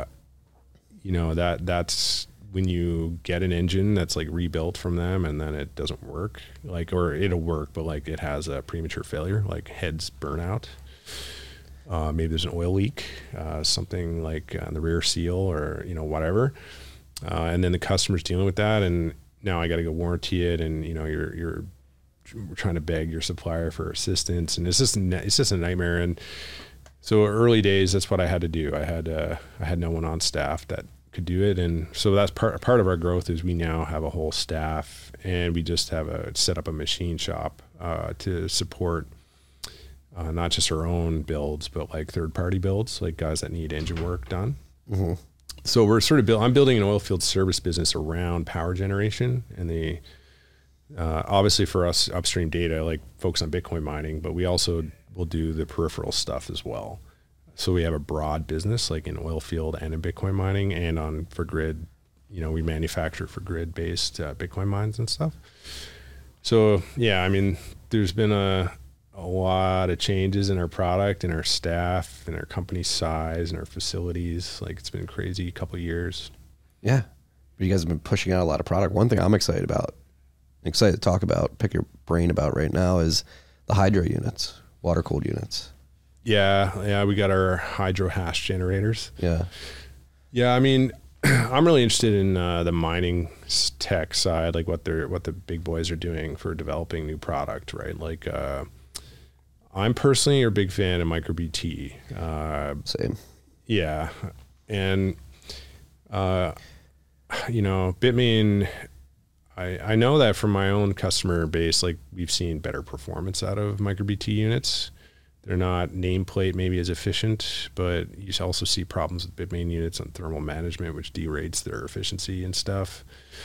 that's when you get an engine that's like rebuilt from them and then it doesn't work, like, or it'll work, but like it has a premature failure, like heads burn out. Maybe there's an oil leak, something like on the rear seal or, whatever. And then the customer's dealing with that. And now I got to go warranty it. And, you're trying to beg your supplier for assistance, and it's just a nightmare. And so early days, that's what I had to do. I had no one on staff that could do it. And so that's part of our growth is we now have a whole staff, and we just have set up a machine shop to support not just our own builds, but like third-party builds, like guys that need engine work done. Mm-hmm. So we're sort of I'm building an oil field service business around power generation, and obviously for us upstream data, like focus on Bitcoin mining, but we also will do the peripheral stuff as well. So we have a broad business like in oil field and in Bitcoin mining, and for grid, we manufacture for grid-based Bitcoin mines and stuff. So yeah, I mean, there's been a lot of changes in our product and our staff and our company size and our facilities. Like, it's been a crazy couple of years. Yeah. But you guys have been pushing out a lot of product. One thing I'm excited to talk about, pick your brain about right now is the hydro units, water cooled units. Yeah. We got our hydro hash generators. Yeah. Yeah. I mean, I'm really interested in the mining tech side, like what the big boys are doing for developing new product, right? Like, I'm personally a big fan of MicroBT. Same. Yeah. And, Bitmain, I know that from my own customer base, like we've seen better performance out of MicroBT units. They're not nameplate maybe as efficient, but you also see problems with Bitmain units on thermal management, which derates their efficiency and stuff.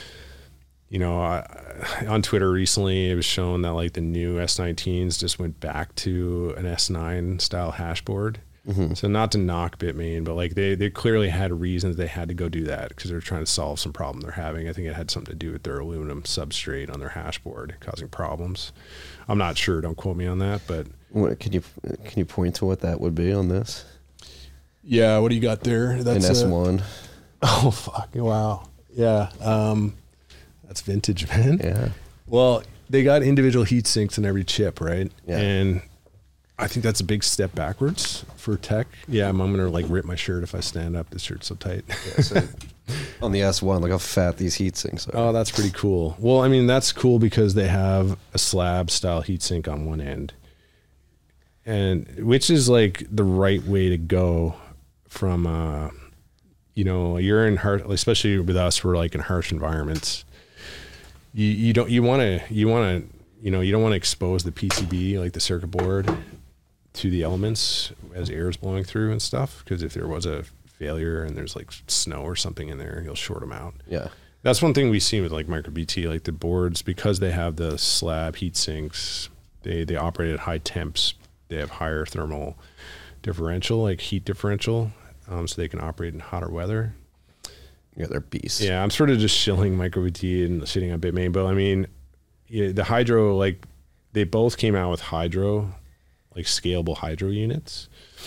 On Twitter recently, it was shown that like the new S19s just went back to an S9 style hash board. Mm-hmm. So not to knock Bitmain, but like they clearly had reasons they had to go do that because they're trying to solve some problem they're having. I think it had something to do with their aluminum substrate on their hash board causing problems. I'm not sure. Don't quote me on that, but can you point to what that would be on this? Yeah, what do you got there? That's an S1. Oh fuck! Wow. Yeah. That's vintage, man. Yeah. Well, they got individual heat sinks in every chip, right? Yeah. And I think that's a big step backwards for tech. Yeah, I'm gonna like rip my shirt if I stand up. This shirt's so tight. Yeah, so on the S1, look how fat these heat sinks are. Oh, that's pretty cool. Well, I mean, that's cool because they have a slab style heat sink on one end, and which is like the right way to go from, you're in harsh, especially with us, we're like in harsh environments. You don't want to expose the PCB, like the circuit board, to the elements as air is blowing through and stuff. Because if there was a failure and there's like snow or something in there, you'll short them out. Yeah, that's one thing we've seen with like MicroBT, like the boards, because they have the slab heat sinks. They operate at high temps. They have higher thermal differential, like heat differential, so they can operate in hotter weather. Yeah, they're beasts. Yeah, I'm sort of just shilling MicroBT and sitting on Bitmain, but I mean, the hydro, like they both came out with hydro, like scalable hydro units.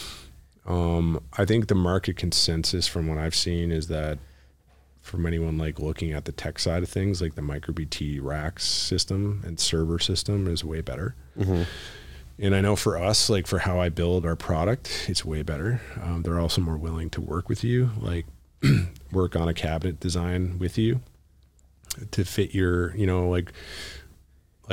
I think the market consensus from what I've seen is that from anyone like looking at the tech side of things, like the MicroBT racks system and server system is way better. Mm-hmm. And I know for us, like for how I build our product, it's way better. They're also more willing to work with you, like work on a cabinet design with you to fit your, like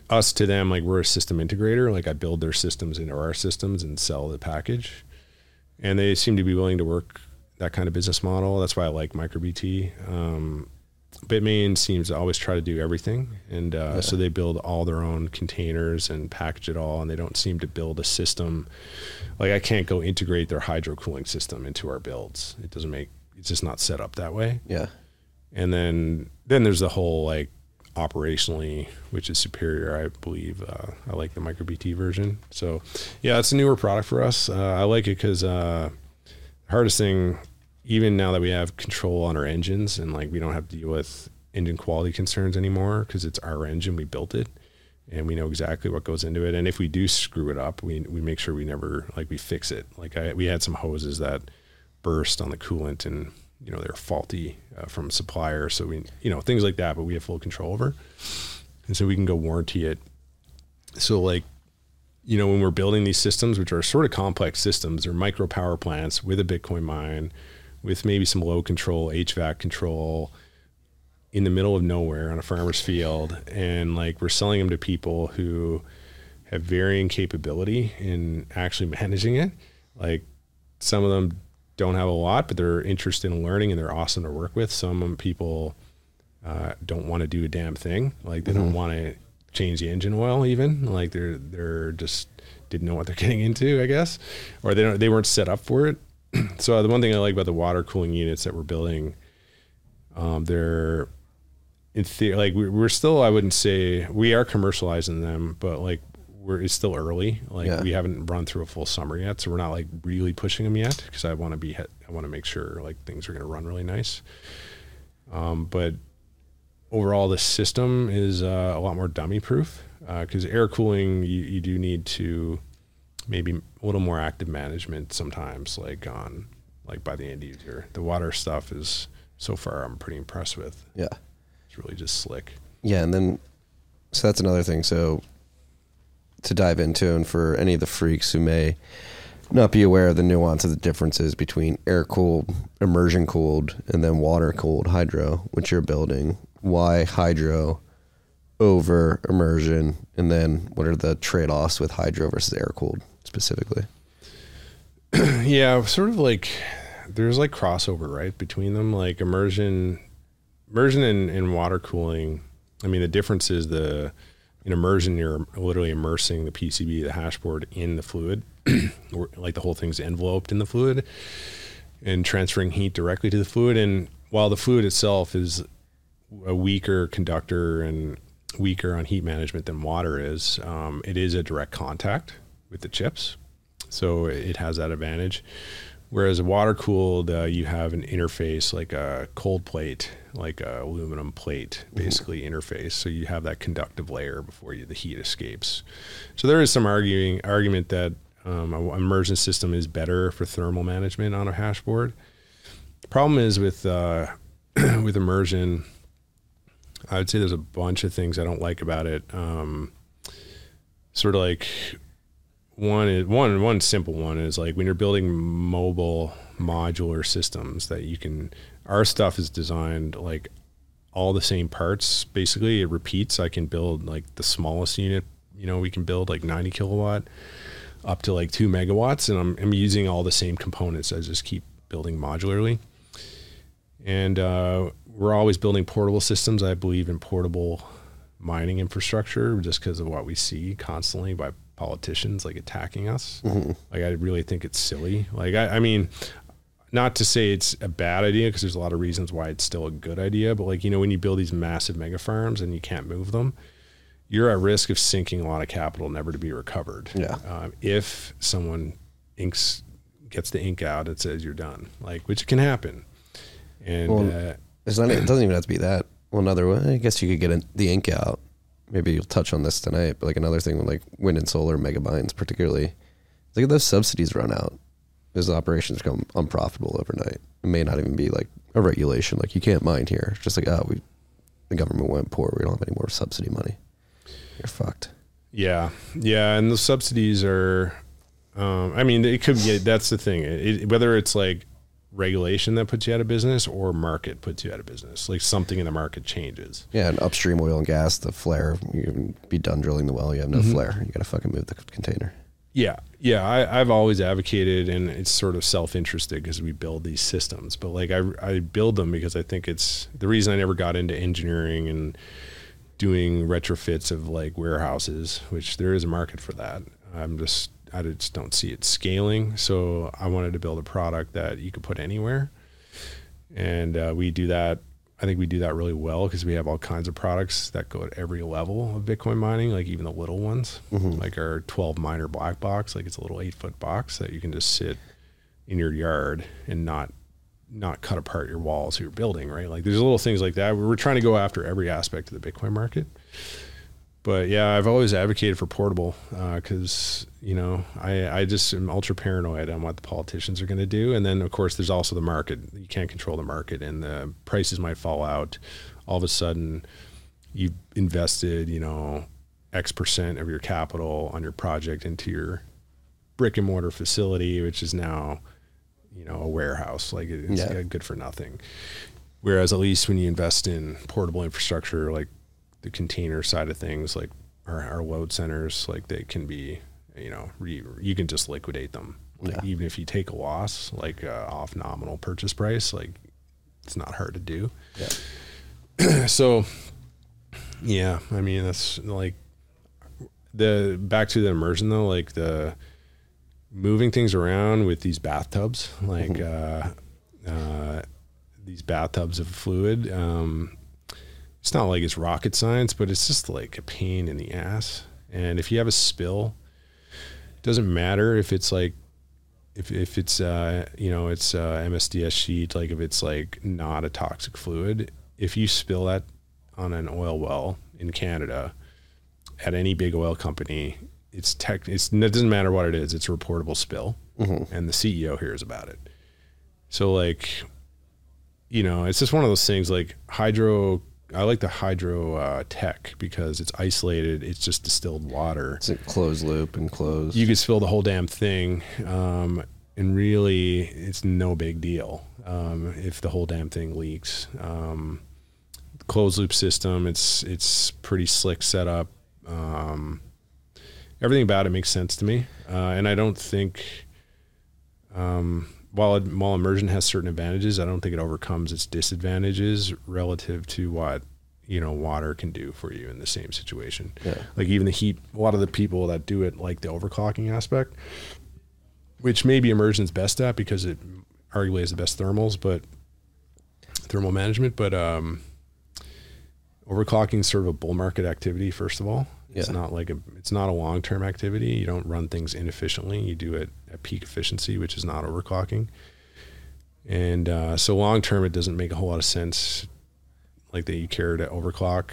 us to them, like we're a system integrator. Like I build their systems into our systems and sell the package. And they seem to be willing to work that kind of business model. That's why I like MicroBT. Bitmain seems to always try to do everything. And so they build all their own containers and package it all. And they don't seem to build a system. Like I can't go integrate their hydro cooling system into our builds. It's just not set up that way. Yeah. And then there's the whole like operationally, which is superior, I believe. I like the MicroBT version. So yeah, it's a newer product for us. I like it because the hardest thing, even now that we have control on our engines and like we don't have to deal with engine quality concerns anymore because it's our engine, we built it and we know exactly what goes into it. And if we do screw it up, we make sure we never we fix it. Like we had some hoses that burst on the coolant and they're faulty from supplier. So we, things like that, but we have full control over. And so we can go warranty it. So like, when we're building these systems, which are sort of complex systems, they're micro power plants with a Bitcoin mine, with maybe some load control, HVAC control in the middle of nowhere on a farmer's field. And like, we're selling them to people who have varying capability in actually managing it. Like some of them don't have a lot, but they're interested in learning and they're awesome to work with. Some people don't want to do a damn thing. Like they don't want to change the engine oil even. Like they're just didn't know what they're getting into, I guess, or they weren't set up for it. So the one thing I like about the water cooling units that we're building, they're in theory, like we're still, I wouldn't say we are commercializing them, but like it's still early. Like we haven't run through a full summer yet. So we're not like really pushing them yet because I want to make sure like things are going to run really nice. But overall the system is a lot more dummy proof because air cooling, you do need to maybe a little more active management sometimes, like by the end user. The water stuff is so far I'm pretty impressed with. Yeah. It's really just slick. Yeah. And then, so that's another thing. So to dive into, and for any of the freaks who may not be aware of the nuance of the differences between air cooled, immersion cooled, and then water cooled hydro, which you're building, why hydro over immersion, and then what are the trade-offs with hydro versus air cooled specifically? Yeah, sort of like there's like crossover, right, between them. Like immersion and water cooling. I mean, the difference is in immersion, you're literally immersing the PCB, the hash board, in the fluid. Like the whole thing's enveloped in the fluid and transferring heat directly to the fluid. And while the fluid itself is a weaker conductor and weaker on heat management than water is, it is a direct contact with the chips. So it has that advantage. Whereas water cooled, you have an interface like a cold plate, like a aluminum plate, basically interface. So you have that conductive layer before the heat escapes. So there is some argument that an immersion system is better for thermal management on a hash board. The problem is with immersion, I would say there's a bunch of things I don't like about it. Sort of like one simple one is like when you're building mobile modular systems that our stuff is designed like all the same parts. Basically it repeats. I can build like the smallest unit, we can build like 90 kilowatt up to like 2 megawatts. And I'm using all the same components. I just keep building modularly. And we're always building portable systems. I believe in portable mining infrastructure just because of what we see constantly by politicians like attacking us. Like I really think it's silly. Like I mean, not to say it's a bad idea because there's a lot of reasons why it's still a good idea, but like when you build these massive mega farms and you can't move them, you're at risk of sinking a lot of capital never to be recovered. If someone gets the ink out and says you're done, like, which can happen. And it doesn't even have to be that. Well, another way, I guess you could get the ink out. Maybe you'll touch on this tonight, but like another thing with like wind and solar megabytes particularly, look at those subsidies run out. Those operations become unprofitable overnight. It may not even be like a regulation, like you can't mine here. It's just like, the government went poor. We don't have any more subsidy money. You're fucked. Yeah. And the subsidies are, I mean, it could be, that's the thing. Whether it's like regulation that puts you out of business or market puts you out of business. Like something in the market changes. Yeah, and upstream oil and gas, the flare, you can be done drilling the well, you have no flare. You got to fucking move the container. Yeah. I've always advocated, and it's sort of self-interested because we build these systems, but like I build them because I think it's the reason I never got into engineering and doing retrofits of like warehouses, which there is a market for that. I just don't see it scaling. So I wanted to build a product that you could put anywhere. And we do that. I think we do that really well because we have all kinds of products that go at every level of Bitcoin mining, like even the little ones, like our 12 miner black box. Like it's a little 8-foot box that you can just sit in your yard and not cut apart your walls you're building, right? Like there's little things like that. We're trying to go after every aspect of the Bitcoin market. But yeah, I've always advocated for portable because, I just am ultra paranoid on what the politicians are going to do. And then, of course, there's also the market. You can't control the market and the prices might fall out. All of a sudden, you've invested, X% of your capital on your project into your brick and mortar facility, which is now, a warehouse. Like it's good for nothing. Whereas at least when you invest in portable infrastructure, like the container side of things, like our load centers, like they can be, you can just liquidate them. Like even if you take a loss, like off nominal purchase price, like it's not hard to do. Yeah. So, yeah, I mean, that's like back to the immersion though, like the moving things around with these bathtubs, like these bathtubs of fluid, it's not like it's rocket science, but it's just like a pain in the ass. And if you have a spill, it doesn't matter if it's like, if it's, it's MSDS sheet, like if it's like not a toxic fluid, if you spill that on an oil well in Canada at any big oil company, it doesn't matter what it is. It's a reportable spill and the CEO hears about it. So like, it's just one of those things like I like the hydro tech because it's isolated. It's just distilled water. It's a closed loop and closed. You could spill the whole damn thing, and really, it's no big deal if the whole damn thing leaks. Closed loop system. It's pretty slick setup. Everything about it makes sense to me, and I don't think. While immersion has certain advantages, I don't think it overcomes its disadvantages relative to what, water can do for you in the same situation. Yeah. Like even the heat, a lot of the people that do it like the overclocking aspect, which maybe immersion's best at because it arguably has the best thermal management, but overclocking is sort of a bull market activity, first of all. It's not it's not a long-term activity. You don't run things inefficiently. You do it at peak efficiency, which is not overclocking. And so long-term, it doesn't make a whole lot of sense, like that you care to overclock,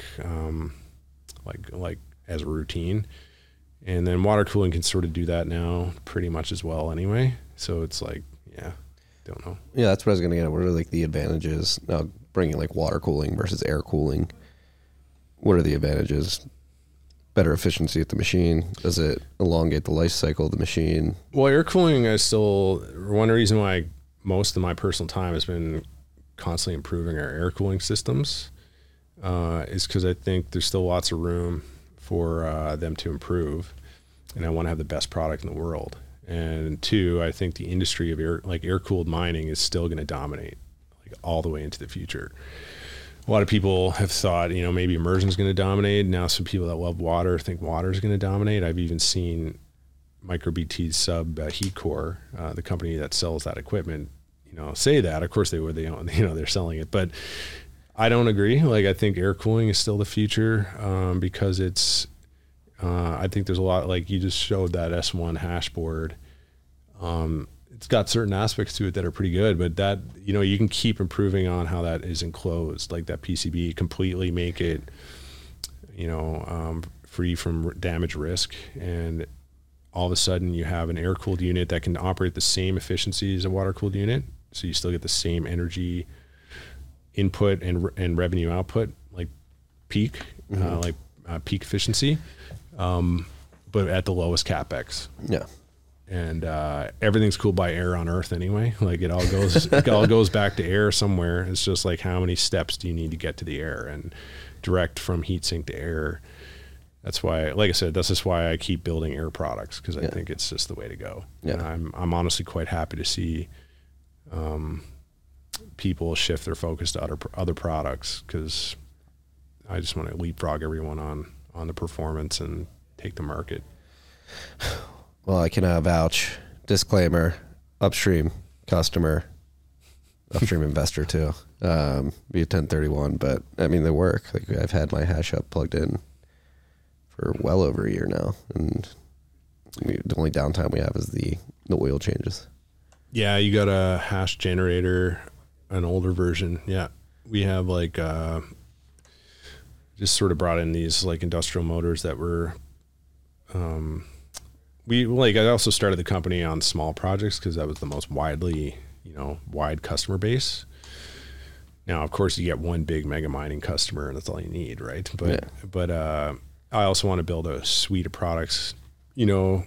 like as a routine. And then water cooling can sort of do that now pretty much as well anyway. So it's like, don't know. Yeah, that's what I was going to get at. What are like the advantages now bringing like water cooling versus air cooling? What are the advantages? Better efficiency at the machine? Does it elongate the life cycle of the machine? Well, air cooling is still one reason why most of my personal time has been constantly improving our air cooling systems is because I think there's still lots of room for them to improve, and I want to have the best product in the world. And two, I think the industry of air-cooled mining is still going to dominate like all the way into the future. A lot of people have thought, maybe immersion is going to dominate. Now some people that love water think water is going to dominate. I've even seen MicroBT's sub Heat Core, the company that sells that equipment, say that. Of course they would. They're selling it, but I don't agree. Like I think air cooling is still the future because it's. I think there's a lot. Like you just showed that S1 hash board. It's got certain aspects to it that are pretty good, but that, you can keep improving on how that is enclosed, like that PCB, completely make it, free from damage risk. And all of a sudden you have an air-cooled unit that can operate the same efficiency as a water-cooled unit. So you still get the same energy input and revenue output, like peak, peak efficiency, but at the lowest CapEx. Yeah. and everything's cooled by air on Earth anyway. Like it all goes back to air somewhere. It's just like, how many steps do you need to get to the air, and direct from heat sink to air. That's why, like I said, that's just why I keep building air products, because I think it's just the way to go. Yeah. And I'm honestly quite happy to see people shift their focus to other products, because I just want to leapfrog everyone on the performance and take the market. Well, I can vouch. Disclaimer: upstream customer, upstream investor too. Be a 1031, but I mean they work. Like I've had my hash hub plugged in for well over a year now, and the only downtime we have is the oil changes. Yeah, you got a hash generator, an older version. Yeah, we have like just sort of brought in these like industrial motors that were. I also started the company on small projects because that was the most wide customer base. Now, of course, you get one big mega mining customer, and that's all you need, right? But I also want to build a suite of products, build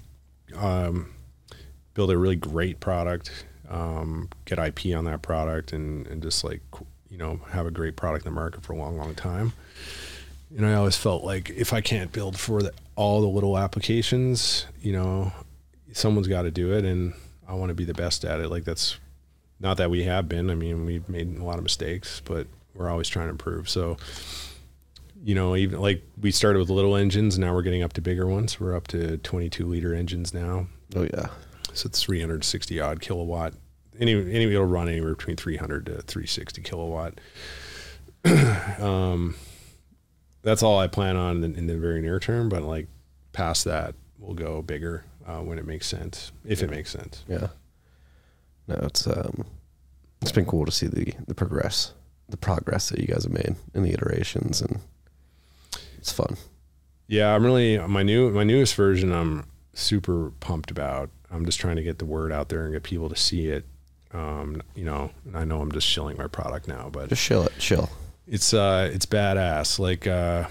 a really great product, get IP on that product, and just like, have a great product in the market for a long, long time. And I always felt like if I can't build for all the little applications, someone's got to do it, and I want to be the best at it. Like that's not that we have been. I mean, we've made a lot of mistakes, but we're always trying to improve. So, even like we started with little engines, now we're getting up to bigger ones. We're up to 22-liter engines now. Oh yeah. So it's 360 odd kilowatt. Anyway, it'll run anywhere between 300 to 360 kilowatt. That's all I plan on in the very near term, but like past that, we'll go bigger when it makes sense, if it makes sense. Yeah. No, it's been cool to see the progress that you guys have made in the iterations, and it's fun. Yeah, I'm really my newest version. I'm super pumped about. I'm just trying to get the word out there and get people to see it. And I know I'm just shilling my product now, but just chill. It's badass. Like,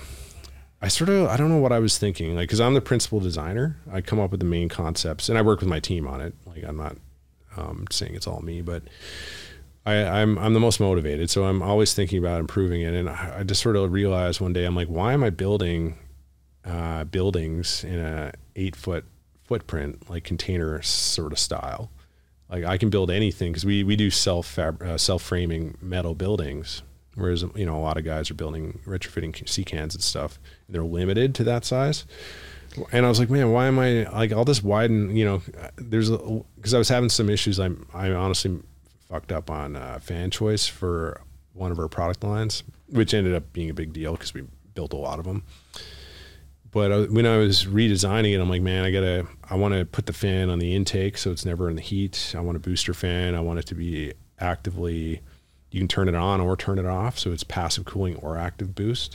I don't know what I was thinking. Like, cause I'm the principal designer. I come up with the main concepts and I work with my team on it. Like, I'm not, saying it's all me, but I'm the most motivated. So I'm always thinking about improving it. And I just sort of realized one day, I'm like, why am I building, buildings in a 8-foot footprint, like container sort of style? Like I can build anything, cause we do self-framing metal buildings. Whereas, a lot of guys are building, retrofitting sea cans and stuff. And they're limited to that size. And I was like, man, why am I like, I'll just widen, because I was having some issues. I honestly fucked up on fan choice for one of our product lines, which ended up being a big deal because we built a lot of them. But when I was redesigning it, I'm like, man, I want to put the fan on the intake so it's never in the heat. I want a booster fan. I want it to be actively, you can turn it on or turn it off, so it's passive cooling or active boost.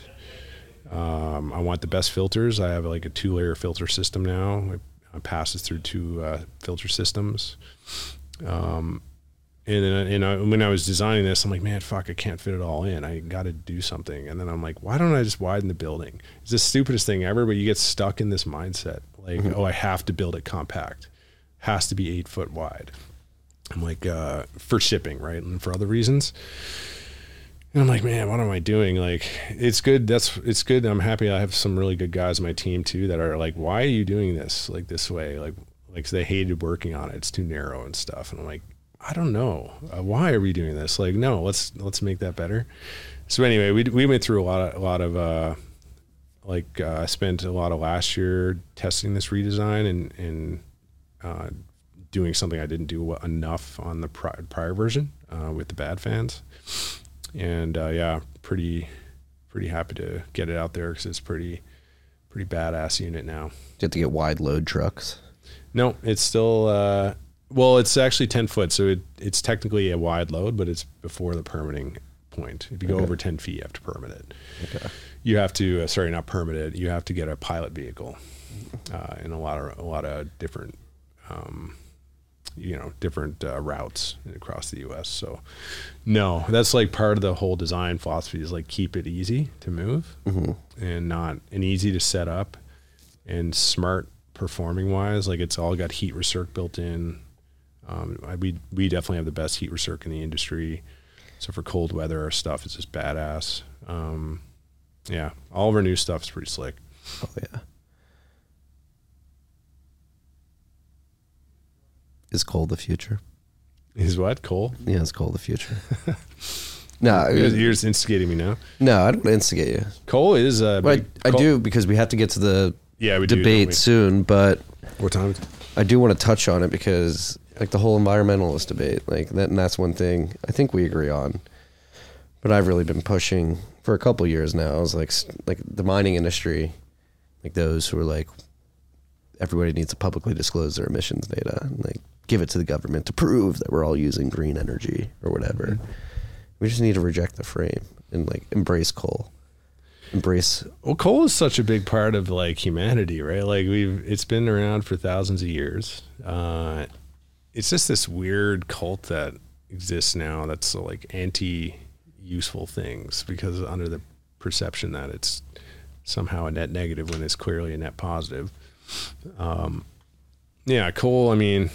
I want the best filters. I have like a 2-layer filter system now. It passes through 2 filter systems. And when I was designing this, I'm like, man, fuck, I can't fit it all in. I got to do something. And then I'm like, why don't I just widen the building? It's the stupidest thing ever, but you get stuck in this mindset. Like, I have to build it compact. Has to be 8 foot wide. I'm like, for shipping, right? And for other reasons. And I'm like, man, what am I doing? Like, it's good. It's good. I'm happy I have some really good guys on my team too that are like, why are you doing this like this way? Like they hated working on it. It's too narrow and stuff. And I'm like, I don't know. Why are we doing this? Like, no, let's make that better. So anyway, we went through a lot of I spent a lot of last year testing this redesign and doing something I didn't do enough on the prior version with the bad fans. And pretty happy to get it out there because it's pretty badass unit now. You have to get wide load trucks. No, it's still it's actually 10 foot, so it's technically a wide load, but it's before the permitting point. If you go over 10 feet, you have to permit it. Okay. You have to not permit it. You have to get a pilot vehicle, in a lot of different. Different routes across the U.S. So, no, that's like part of the whole design philosophy is like keep it easy to move and easy to set up and smart performing wise. Like it's all got heat recirc built in. We definitely have the best heat recirc in the industry. So for cold weather, our stuff is just badass. Yeah, all of our new stuff is pretty slick. Oh yeah. Is coal the future? Is what? Coal? Yeah, is coal the future? No, you're just instigating me now. No, I don't instigate you. Coal is I do, because we have to get to the debate soon, but what time is it? I do want to touch on it because like the whole environmentalist debate, like that, and that's one thing I think we agree on. But I've really been pushing for a couple of years now. I was like the mining industry, like those who are like, everybody needs to publicly disclose their emissions data and like give it to the government to prove that we're all using green energy or whatever. Mm-hmm. We just need to reject the frame and like embrace coal. Well, coal is such a big part of like humanity, right? Like it's been around for thousands of years. It's just this weird cult that exists now that's so like anti-useful things because under the perception that it's somehow a net negative when it's clearly a net positive. Yeah, coal, I mean,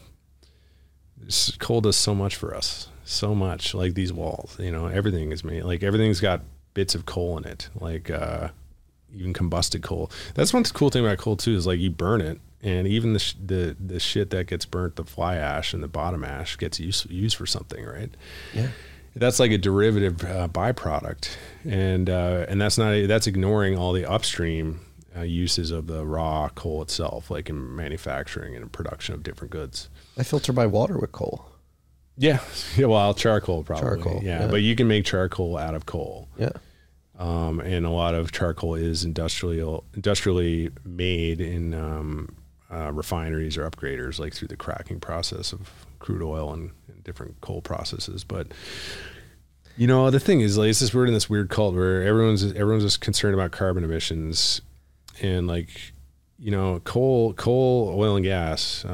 coal does so much for us. So much. Like these walls, you know, everything is made, like everything's got bits of coal in it, like even combusted coal. That's one cool thing about coal too, is like you burn it, and even the shit that gets burnt, the fly ash and the bottom ash, gets used for something, right? Yeah. That's like a derivative byproduct, and that's ignoring all the upstream uses of the raw coal itself, like in manufacturing and production of different goods. I filter my water with coal. Yeah. Well, charcoal probably. Charcoal. Yeah, but you can make charcoal out of coal. Yeah. And a lot of charcoal is industrially made in refineries or upgraders, like through the cracking process of crude oil and different coal processes. But you know, the thing is, like, we're in this weird cult where everyone's just concerned about carbon emissions, and like, you know, coal, oil and gas,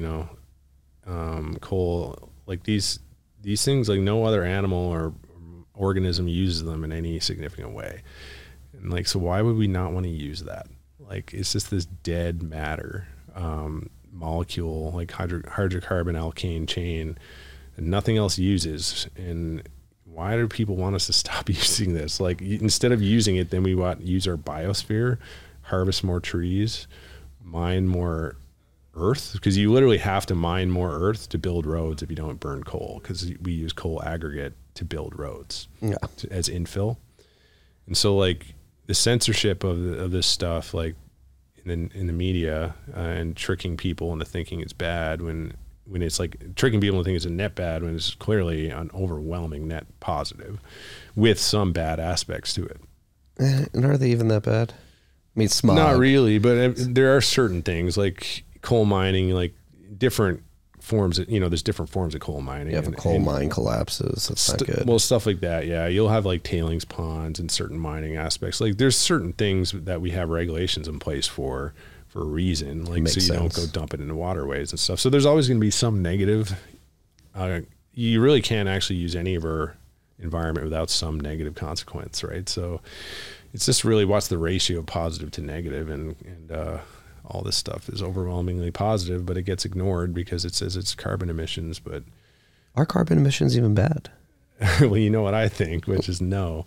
coal, like these things, like no other animal or organism uses them in any significant way. And like, so why would we not want to use that? Like, it's just this dead matter molecule, like hydrocarbon alkane chain, and nothing else uses. And why do people want us to stop using this? Like, instead of using it, then we want to use our biosphere, harvest more trees, mine more earth, because you literally have to mine more earth to build roads if you don't burn coal, because we use coal aggregate to build roads as infill. And so like the censorship of this stuff, like in the media, and tricking people into thinking it's bad when it's like tricking people into thinking it's a net bad when it's clearly an overwhelming net positive with some bad aspects to it. And are they even that bad? I mean, smog. Not really, but there are certain things like coal mining, like different forms of, there's different forms of coal mining. Yeah, if a coal mine collapses, that's not good. Well, stuff like that, yeah. You'll have like tailings ponds and certain mining aspects. Like there's certain things that we have regulations in place for a reason, like so you don't go dump it into waterways and stuff. So there's always going to be some negative. You really can't actually use any of our environment without some negative consequence, right? So it's just really what's the ratio of positive to negative, and all this stuff is overwhelmingly positive, but it gets ignored because it says it's carbon emissions. But are carbon emissions even bad? Well, you know what I think, which is no.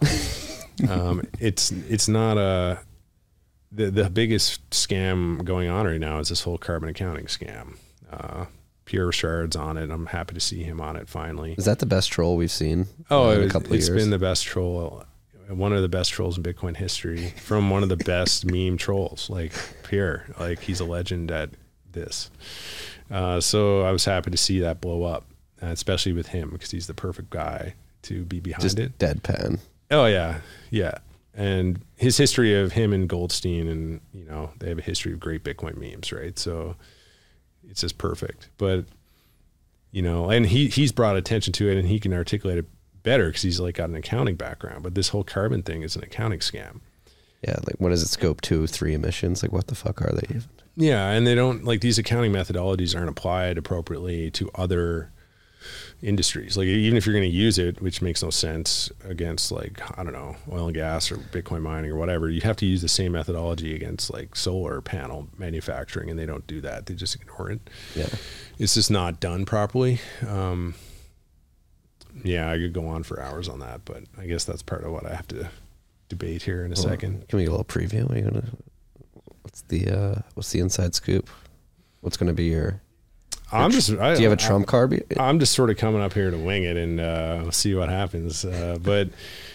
It's not the biggest scam going on right now is this whole carbon accounting scam. Pierre Richard's on it. I'm happy to see him on it finally. Is that the best troll we've seen? In a couple of years? It's been the best troll. One of the best trolls in Bitcoin history, from one of the best meme trolls, like Pierre. Like, he's a legend at this. So I was happy to see that blow up, especially with him, because he's the perfect guy to be behind it. Deadpan. Oh yeah, yeah. And his history of him and Goldstein, and they have a history of great Bitcoin memes, right? So it's just perfect. But and he's brought attention to it, and he can articulate it better because he's like got an accounting background. But this whole carbon thing is an accounting scam. Yeah, like what is it, scope 2, 3 emissions? Like what the fuck are they even? Yeah, and they don't, like, these accounting methodologies aren't applied appropriately to other industries. Like even if you're going to use it, which makes no sense against like, I don't know, oil and gas or Bitcoin mining or whatever, you have to use the same methodology against like solar panel manufacturing, and they don't do that. They just ignore it. Yeah. It's just not done properly. Yeah, I could go on for hours on that, but I guess that's part of what I have to debate here in a second. Can we get a little preview? What's the inside scoop? What's going to be your... do you have a trump card? I'm just sort of coming up here to wing it and see what happens. Well,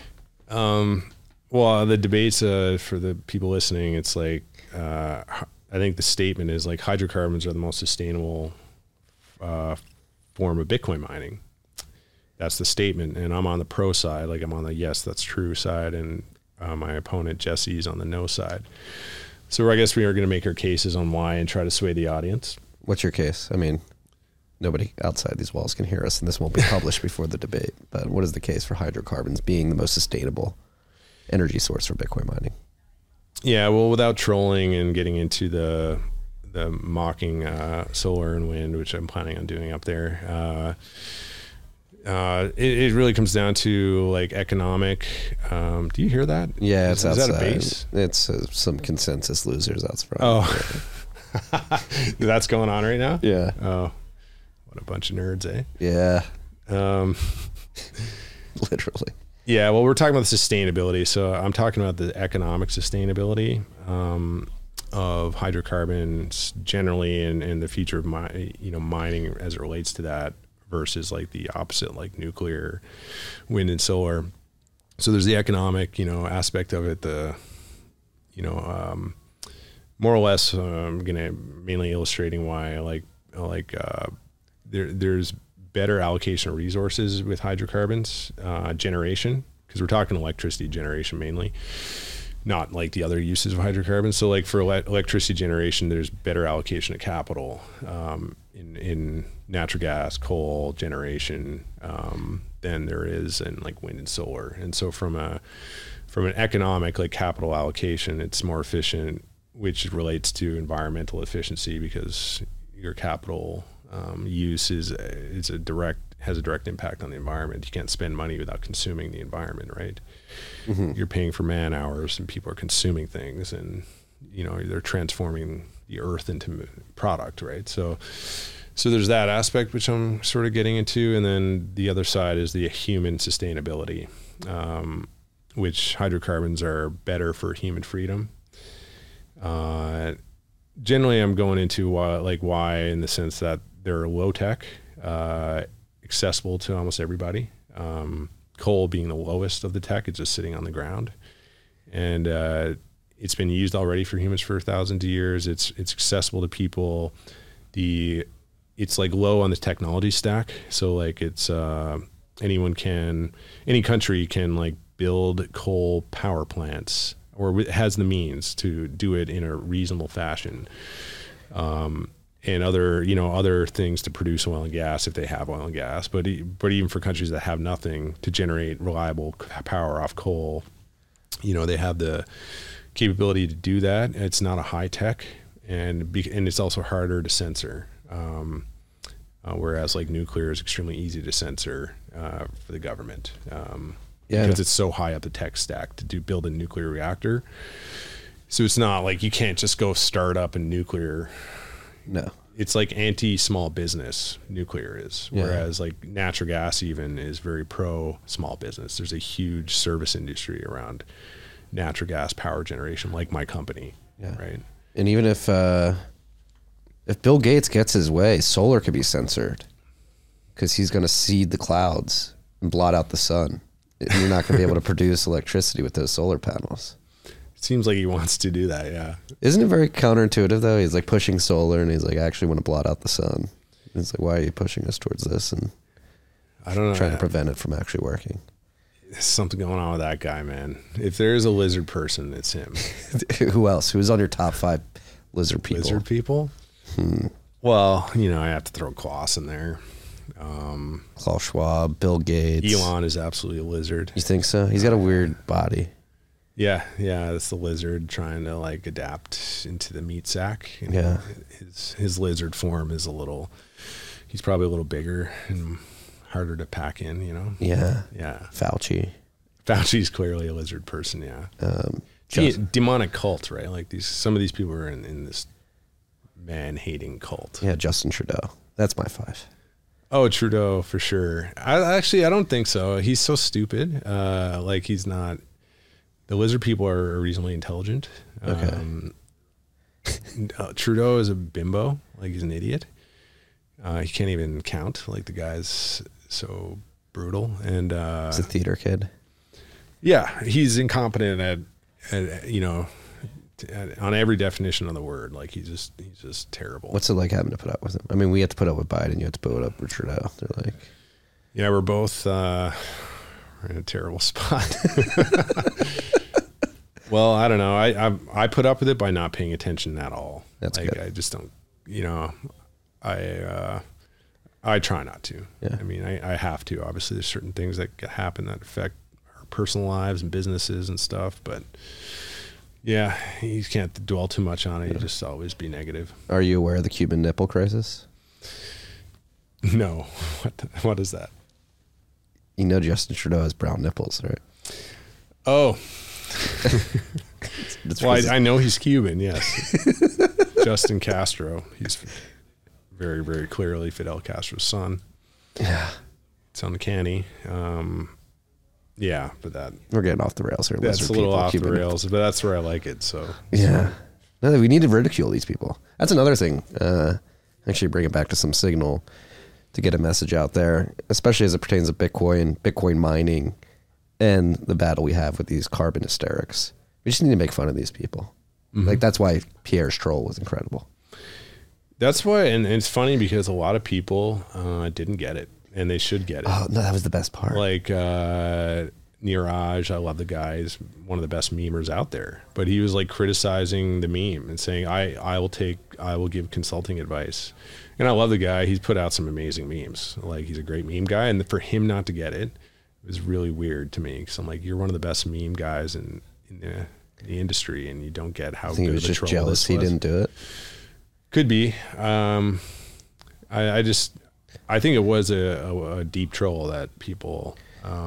the debates for the people listening, it's like I think the statement is like hydrocarbons are the most sustainable form of Bitcoin mining. That's the statement, and I'm on the pro side. Like I'm on the yes, that's true side, and my opponent Jesse's on the no side. So I guess we are going to make our cases on why and try to sway the audience. What's your case? I mean, nobody outside these walls can hear us, and this won't be published before the debate. But what is the case for hydrocarbons being the most sustainable energy source for Bitcoin mining? Yeah, well, without trolling and getting into the mocking solar and wind, which I'm planning on doing up there, it really comes down to like economic. Do you hear that? Yeah, it's outside. Is that a bass? It's some consensus losers out front. Oh. That's going on right now? Yeah. Oh, what a bunch of nerds, eh? Yeah. Literally. Yeah, well, we're talking about the sustainability. So I'm talking about the economic sustainability of hydrocarbons generally and the future of mining as it relates to that versus like the opposite, like nuclear, wind and solar. So there's the economic, aspect of it, more or less, I'm gonna mainly illustrating why there's better allocation of resources with hydrocarbons generation, because we're talking electricity generation mainly, not like the other uses of hydrocarbons. So like for electricity generation, there's better allocation of capital in natural gas, coal generation than there is in like wind and solar. And so from an economic like capital allocation, it's more efficient, which relates to environmental efficiency because your capital use has a direct impact on the environment. You can't spend money without consuming the environment, right? Mm-hmm. You're paying for man hours, and people are consuming things, and they're transforming the earth into product, right? So there's that aspect which I'm sort of getting into, and then the other side is the human sustainability, which hydrocarbons are better for human freedom. Generally, I'm going into why in the sense that they're low tech, accessible to almost everybody. Coal being the lowest of the tech, it's just sitting on the ground, and it's been used already for humans for thousands of years. It's accessible to people. It's like low on the technology stack, so like it's any country can like build coal power plants, or has the means to do it in a reasonable fashion, and other things to produce oil and gas if they have oil and gas. But even for countries that have nothing to generate reliable power off coal, they have the capability to do that. It's not a high tech, and it's also harder to censor. Whereas like nuclear is extremely easy to censor for the government. Because it's so high up the tech stack to build a nuclear reactor. So it's not like you can't just go start up a nuclear. No. It's like anti-small business, nuclear is. Yeah. Whereas like natural gas even is very pro small business. There's a huge service industry around natural gas power generation, like my company. Yeah. Right. And even if Bill Gates gets his way, solar could be censored because he's going to seed the clouds and blot out the sun. You're not going to be able to produce electricity with those solar panels. It seems like he wants to do that, yeah. Isn't it very counterintuitive, though? He's like pushing solar, and he's like, I actually want to blot out the sun. And it's like, why are you pushing us towards this? And I don't know. Trying to prevent it from actually working. There's something going on with that guy, man. If there is a lizard person, it's him. Who else? Who's on your top 5 lizard people? Lizard people? Well, I have to throw Klaus in there. Klaus Schwab, Bill Gates. Elon is absolutely a lizard. You think so? He's got a weird body. Yeah, it's the lizard trying to like adapt into the meat sack. Yeah, his lizard form is he's probably a little bigger and harder to pack in, you know? Yeah. Yeah. Fauci's clearly a lizard person. Yeah. Justin, Demonic cult, right? Like some of these people are in this man-hating cult. yeah, Justin Trudeau. That's my 5. Oh, Trudeau for sure. I don't think so. He's so stupid. Like he's not. The lizard people are reasonably intelligent. Okay. Trudeau is a bimbo. Like he's an idiot. He can't even count. Like the guy's so brutal. And He's a theater kid. yeah, he's incompetent at you know, on every definition of the word. Like he's just terrible. What's it like having to put up with him? I mean, we had to put up with Biden. You had to put up with Trudeau. They're like, yeah, we're both we're in a terrible spot. Well, I don't know. I put up with it by not paying attention at all. That's like good. I just don't. You know, I try not to. Yeah. I mean, I have to. Obviously, there's certain things that happen that affect our personal lives and businesses and stuff. But yeah, you can't dwell too much on it. You just always be negative. are you aware of the Cuban nipple crisis? No, what is that? You know Justin Trudeau has brown nipples, right? Oh, It's well, because- I know he's Cuban. Yes, Justin Castro. He's very, very clearly Fidel Castro's son. yeah. It's uncanny. Yeah, but We're getting off the rails here. that's Lizard a little people, off the Cuban nipples. rails, but that's where I like it. So Yeah. No, we need to ridicule these people. That's another thing. Actually, bring it back to some signal to get a message out there, especially as it pertains to Bitcoin mining, and the battle we have with these carbon hysterics. We just need to make fun of these people. Like, that's why Pierre's troll was incredible. that's why, and it's funny because a lot of people didn't get it, and they should get it. Oh, no, that was the best part. Like Neeraj, I love the guy. He's one of the best memers out there. But he was like criticizing the meme and saying, I will give consulting advice. And I love the guy. He's put out some amazing memes. Like he's a great meme guy. And for him not to get it was really weird to me. Because I'm like, you're one of the best meme guys in the industry, and you don't get how I think good he was of a just troll jealous this he was. didn't do it. Could be. I think it was a deep troll that people,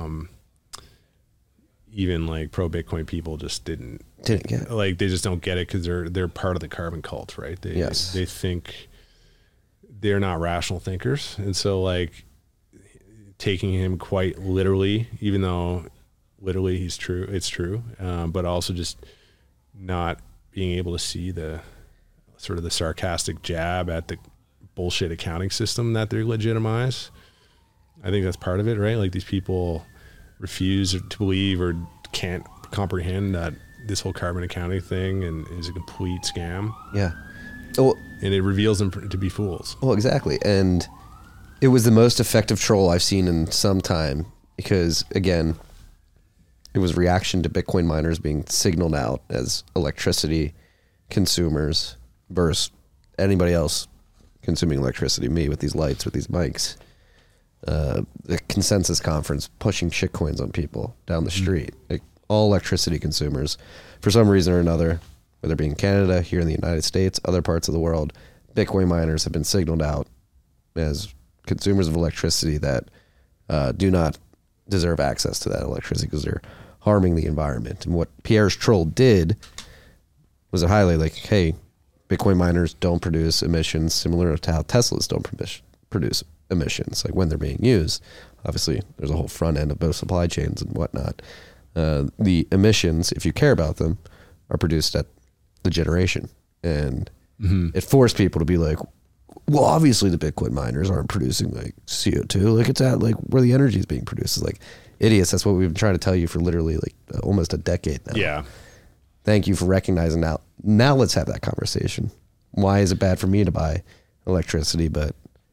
even like pro Bitcoin people, just didn't get. like. They just don't get it because they're part of the carbon cult, right? Yes. They think they're not rational thinkers, and so like taking him quite literally, even though literally it's true, but also just not being able to see the sort of the sarcastic jab at the bullshit accounting system that they legitimize. I think that's part of it, right? Like these people refuse to believe or can't comprehend that this whole carbon accounting thing and is a complete scam, Yeah. Oh, and it reveals them to be fools. well, exactly. And it was the most effective troll I've seen in some time because, again, it was reaction to Bitcoin miners being signaled out as electricity consumers versus anybody else consuming electricity, me with these lights, with these mics. The consensus conference pushing shitcoins on people down the street. Like all electricity consumers, for some reason or another, whether it be in Canada, here in the United States, other parts of the world, Bitcoin miners have been signaled out as consumers of electricity that do not deserve access to that electricity because they're harming the environment. And what Pierre's troll did was to highlight, like, hey, Bitcoin miners don't produce emissions similar to how Teslas don't produce emissions, like when they're being used. Obviously, there's a whole front end of both supply chains and whatnot. The emissions, if you care about them, are produced at the generation. And it forced people to be like, well, obviously the Bitcoin miners aren't producing like CO2. Like it's at like where the energy is being produced. It's like, idiots, that's what we've been trying to tell you for literally like almost a decade now. Yeah. Thank you for recognizing now. Now let's have that conversation. Why is it bad for me to buy electricity, but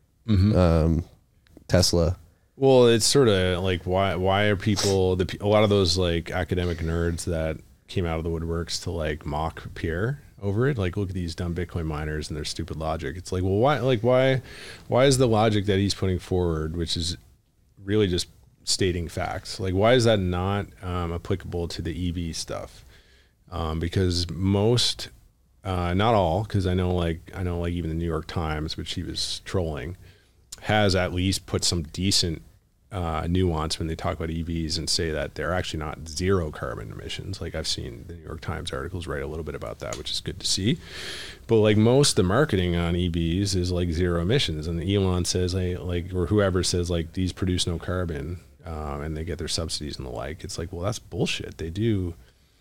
Tesla? Well, it's sort of like why are people a lot of those like academic nerds that came out of the woodworks to like mock Pierre over it? Like, look at these dumb Bitcoin miners and their stupid logic. It's like, well, why is the logic that he's putting forward, which is really just stating facts, like why is that not applicable to the EV stuff? Because most, not all, because I know even the New York Times, which he was trolling, has at least put some decent nuance when they talk about EVs and say that they're actually not zero carbon emissions. Like I've seen the New York Times articles write a little bit about that, which is good to see. But like most of the marketing on EVs is like zero emissions, and Elon says or whoever says like these produce no carbon, and they get their subsidies and the like. It's like, well, that's bullshit. They do,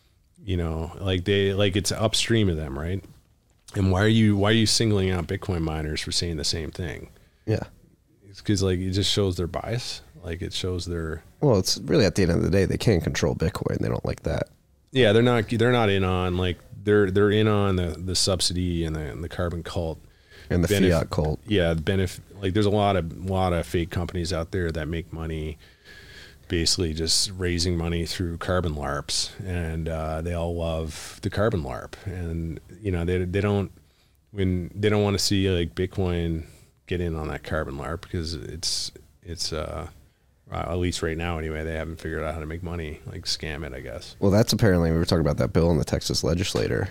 it's upstream of them, right? And why are you singling out Bitcoin miners for saying the same thing? Yeah. It's because like it just shows their bias. Like it shows their. Well, it's really at the end of the day, they can't control Bitcoin. They don't like that. Yeah, they're not in on like they're in on the subsidy and the carbon cult And the fiat cult. Yeah, like there's a lot of fake companies out there that make money basically just raising money through carbon LARPs, and they all love the carbon LARP, and they don't want to see like Bitcoin get in on that carbon LARP because it's at least right now anyway, they haven't figured out how to make money, like scam it, I guess. Well, that's apparently, we were talking about that bill in the Texas legislature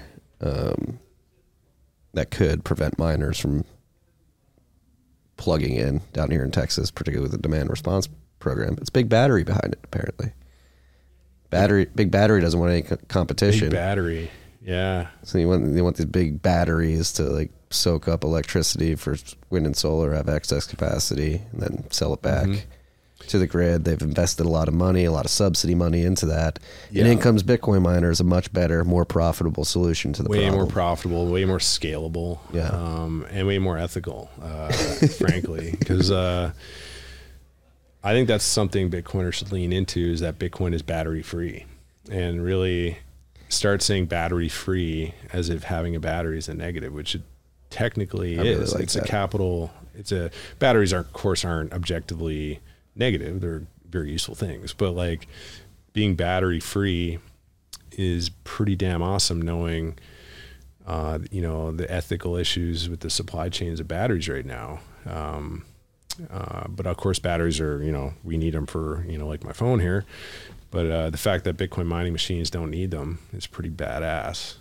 that could prevent miners from plugging in down here in Texas, particularly with the demand response program. It's Big Battery behind it, apparently. Big Battery doesn't want any competition. Big Battery, yeah. So they want these big batteries to like soak up electricity for wind and solar, have excess capacity, and then sell it back to the grid. They've invested a lot of money, a lot of subsidy money into that. Yeah. And in comes Bitcoin miners, a much better, more profitable solution to the problem. Way more profitable, way more scalable, and way more ethical, frankly, because I think that's something Bitcoiners should lean into, is that Bitcoin is battery free, and really start saying battery free as if having a battery is a negative, which it technically is. Really, it's batteries of course aren't objectively negative. They're very useful things, but like being battery free is pretty damn awesome, knowing the ethical issues with the supply chains of batteries right now. But of course batteries are, we need them for, like my phone here, but the fact that Bitcoin mining machines don't need them is pretty badass.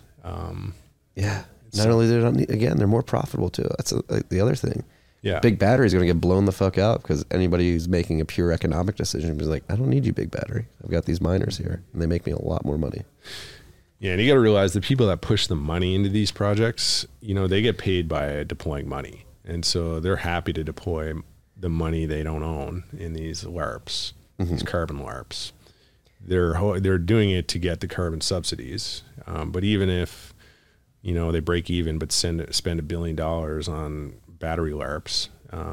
Not only they're more profitable too. That's the other thing. Yeah. Big Battery is going to get blown the fuck out because anybody who's making a pure economic decision is like, I don't need you, Big Battery. I've got these miners here and they make me a lot more money. Yeah. And you got to realize the people that push the money into these projects, they get paid by deploying money. And so they're happy to deploy the money they don't own in these LARPs, these carbon LARPs. They're doing it to get the carbon subsidies. But even if, they break even, but spend $1 billion on battery LARPs,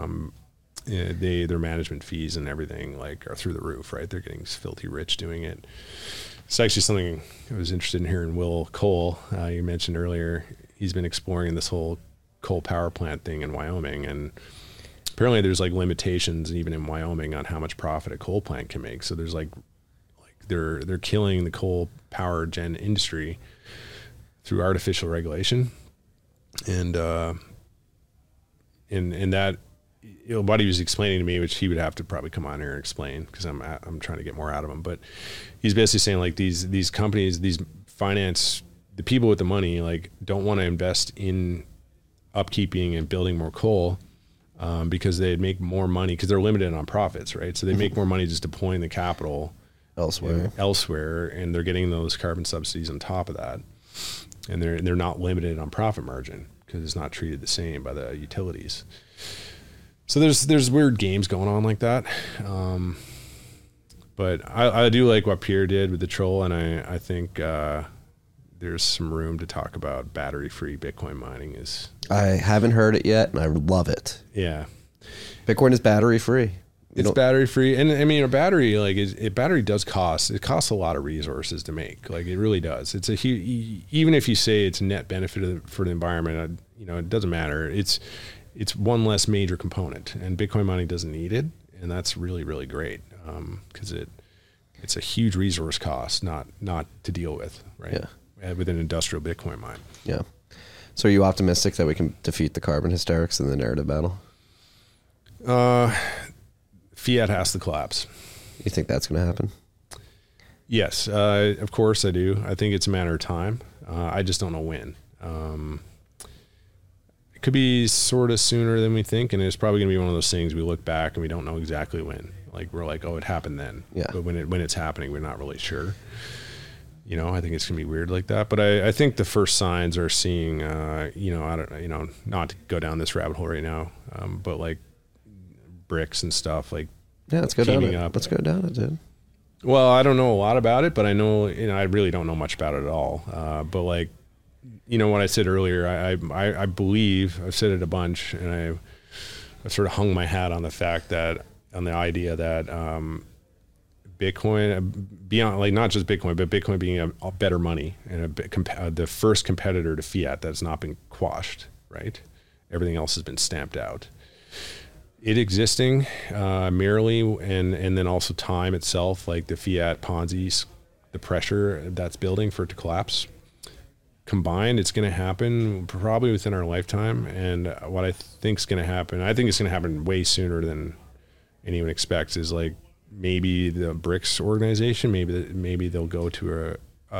their management fees and everything like are through the roof, right? They're getting filthy rich doing it. It's actually something I was interested in hearing. Will Cole, you mentioned earlier, he's been exploring this whole coal power plant thing in Wyoming, and apparently there's like limitations even in Wyoming on how much profit a coal plant can make. So there's like they're killing the coal power gen industry through artificial regulation, and that, what he was explaining to me, which he would have to probably come on here and explain because I'm trying to get more out of him. But he's basically saying like these companies, these finance, the people with the money, like don't want to invest in upkeeping and building more coal because they'd make more money because they're limited on profits, right? So they make more money just deploying the capital elsewhere, and they're getting those carbon subsidies on top of that, and they're not limited on profit margin because it's not treated the same by the utilities. So there's weird games going on like that. But I do like what Pierre did with the troll, and I think there's some room to talk about battery-free Bitcoin mining. I haven't heard it yet, and I love it. Yeah. Bitcoin is battery-free. It's battery-free. And I mean, a battery, battery does cost. It costs a lot of resources to make. Like, it really does. It's even if you say it's net benefit for the environment, it doesn't matter. It's one less major component, and Bitcoin mining doesn't need it. And that's really, really great. Because it's a huge resource cost, not to deal with, right? Yeah. With an industrial Bitcoin mine. Yeah. So are you optimistic that we can defeat the carbon hysterics in the narrative battle? Fiat has to collapse. You think that's going to happen? Yes, of course I do. I think it's a matter of time. I just don't know when. It could be sort of sooner than we think, and it's probably going to be one of those things we look back and we don't know exactly when. Like we're like, oh, it happened then. Yeah. But when it's happening, we're not really sure. You know, I think it's gonna be weird like that. But I think the first signs are seeing, you know, I don't, you know, not to go down this rabbit hole right now, but like BRICS and stuff, like let's go down teaming it. up. Let's go down it, dude. Well, I don't know a lot about it, but I know, you know, I really don't know much about it at all. But like, you know, what I said earlier, I believe, I've said it a bunch, and I've sort of hung my hat on the fact that, on the idea that Bitcoin, beyond, like, not just Bitcoin, but Bitcoin being a better money and the first competitor to fiat that's not been quashed, right? Everything else has been stamped out. It existing merely, and then also time itself, like the fiat Ponzi's, the pressure that's building for it to collapse. Combined, it's going to happen probably within our lifetime. And what I think is going to happen, I think it's going to happen way sooner than anyone expects, is like maybe the BRICS organization, maybe they'll go to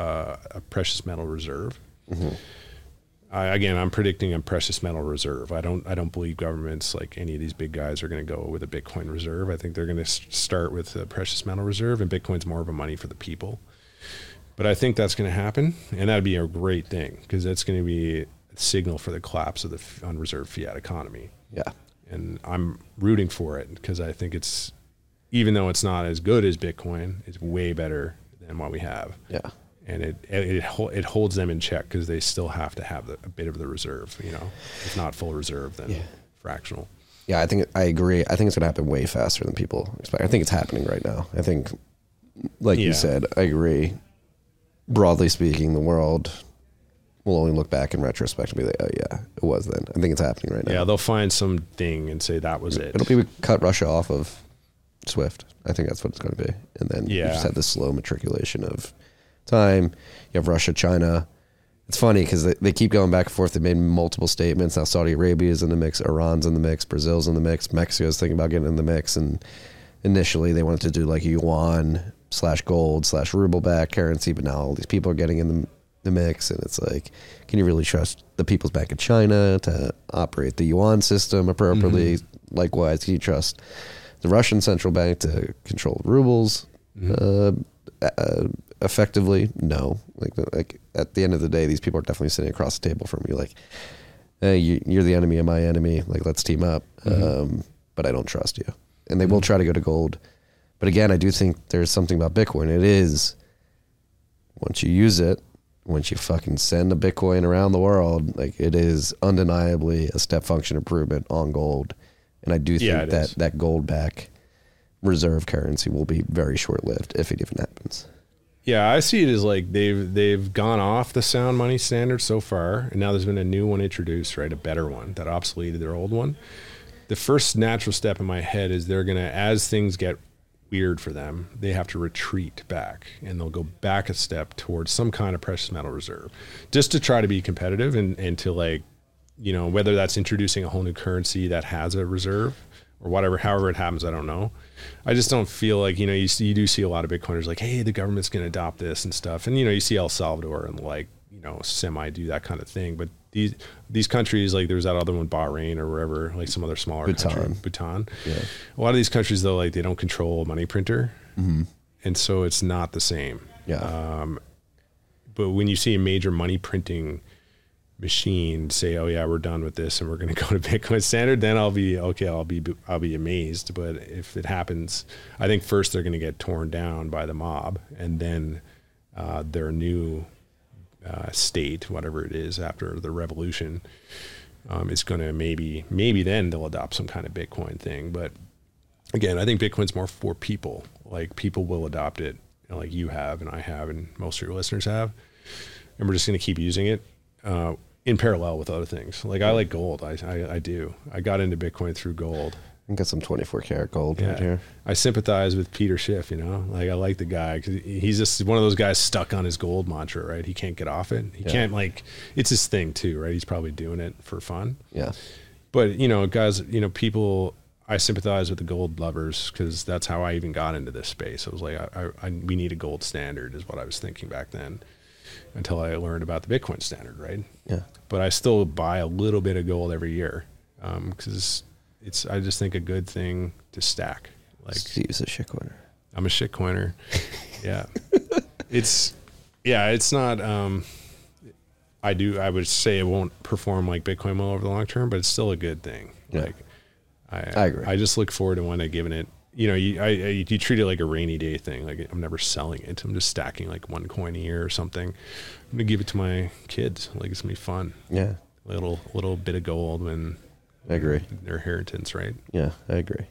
a precious metal reserve. Mm-hmm. Again, I'm predicting a precious metal reserve. I don't believe governments, like any of these big guys, are going to go with a Bitcoin reserve. I think they're going to start with a precious metal reserve, and Bitcoin's more of a money for the people. But I think that's going to happen, and that'd be a great thing, because that's going to be a signal for the collapse of the unreserved fiat economy. Yeah. And I'm rooting for it, because I think it's, even though it's not as good as Bitcoin, it's way better than what we have. Yeah. And it holds them in check, because they still have to have a bit of the reserve, you know, if not full reserve, then fractional. Yeah, I agree. I think it's going to happen way faster than people expect. I think it's happening right now. I think, like you said, I agree. Broadly speaking, the world will only look back in retrospect and be like, oh yeah, it was then. I think it's happening right now. Yeah, they'll find something and say that was it. It'll be, we cut Russia off of SWIFT. I think that's what it's going to be. And then you just have this slow matriculation of time. You have Russia, China. It's funny because they keep going back and forth. They made multiple statements. Now Saudi Arabia is in the mix, Iran's in the mix, Brazil's in the mix, Mexico's thinking about getting in the mix. And initially they wanted to do like yuan / gold / ruble back currency, but now all these people are getting in the mix, and it's like, can you really trust the People's Bank of China to operate the yuan system appropriately? Mm-hmm. Likewise, can you trust the Russian central bank to control rubles effectively? No. Like at the end of the day, these people are definitely sitting across the table from you, like, hey, you're the enemy of my enemy, like, let's team up. Mm-hmm. But I don't trust you. And they will try to go to gold. But again, I do think there's something about Bitcoin. It is, once you use it, once you fucking send a Bitcoin around the world, like, it is undeniably a step function improvement on gold. And I do think that gold back reserve currency will be very short lived if it even happens. Yeah, I see it as like they've gone off the sound money standard so far, and now there's been a new one introduced, right? A better one that obsoleted their old one. The first natural step in my head is they're gonna, as things get weird for them, they have to retreat back, and they'll go back a step towards some kind of precious metal reserve, just to try to be competitive and to, like, you know, whether that's introducing a whole new currency that has a reserve or whatever, however it happens, I don't know. I just don't feel like, you know, you do see a lot of Bitcoiners like, hey, the government's going to adopt this and stuff. And, you know, you see El Salvador and, like, you know, semi do that kind of thing. But these countries, like, there's that other one, Bahrain or wherever, like some other smaller country, Bhutan. Yeah. A lot of these countries, though, like, they don't control a money printer. Mm-hmm. And so it's not the same. Yeah. But when you see a major money printing machine say, oh yeah, we're done with this and we're going to go to Bitcoin standard, then I'll be okay. I'll be amazed. But if it happens, I think first they're going to get torn down by the mob, and then their new state, whatever it is after the revolution, is going to maybe then they'll adopt some kind of Bitcoin thing. But again, I think Bitcoin's more for people. Like, people will adopt it, you know, like you have and I have and most of your listeners have, and we're just going to keep using it in parallel with other things. Like, I like gold. I do. I got into Bitcoin through gold. I got some 24 karat gold right here. I sympathize with Peter Schiff, you know, like, I like the guy because he's just one of those guys stuck on his gold mantra, right? He can't get off it. He can't, like, it's his thing too, right? He's probably doing it for fun. Yeah. But, you know, guys, you know, people, I sympathize with the gold lovers because that's how I even got into this space. I was like, we need a gold standard is what I was thinking back then, until I learned about the Bitcoin standard, right? Yeah. But I still buy a little bit of gold every year because I just think a good thing to stack. Like, Steve's a shitcoiner. I'm a shitcoiner. Yeah. It's not, I would say it won't perform like Bitcoin will over the long term, but it's still a good thing. Yeah. Like, I agree. I just look forward to one day giving it, you treat it like a rainy day thing. Like, I'm never selling it. I'm just stacking like one coin a year or something. I'm going to give it to my kids. Like, it's going to be fun. Yeah. A little bit of gold when I agree. Their inheritance, right? Yeah, I agree.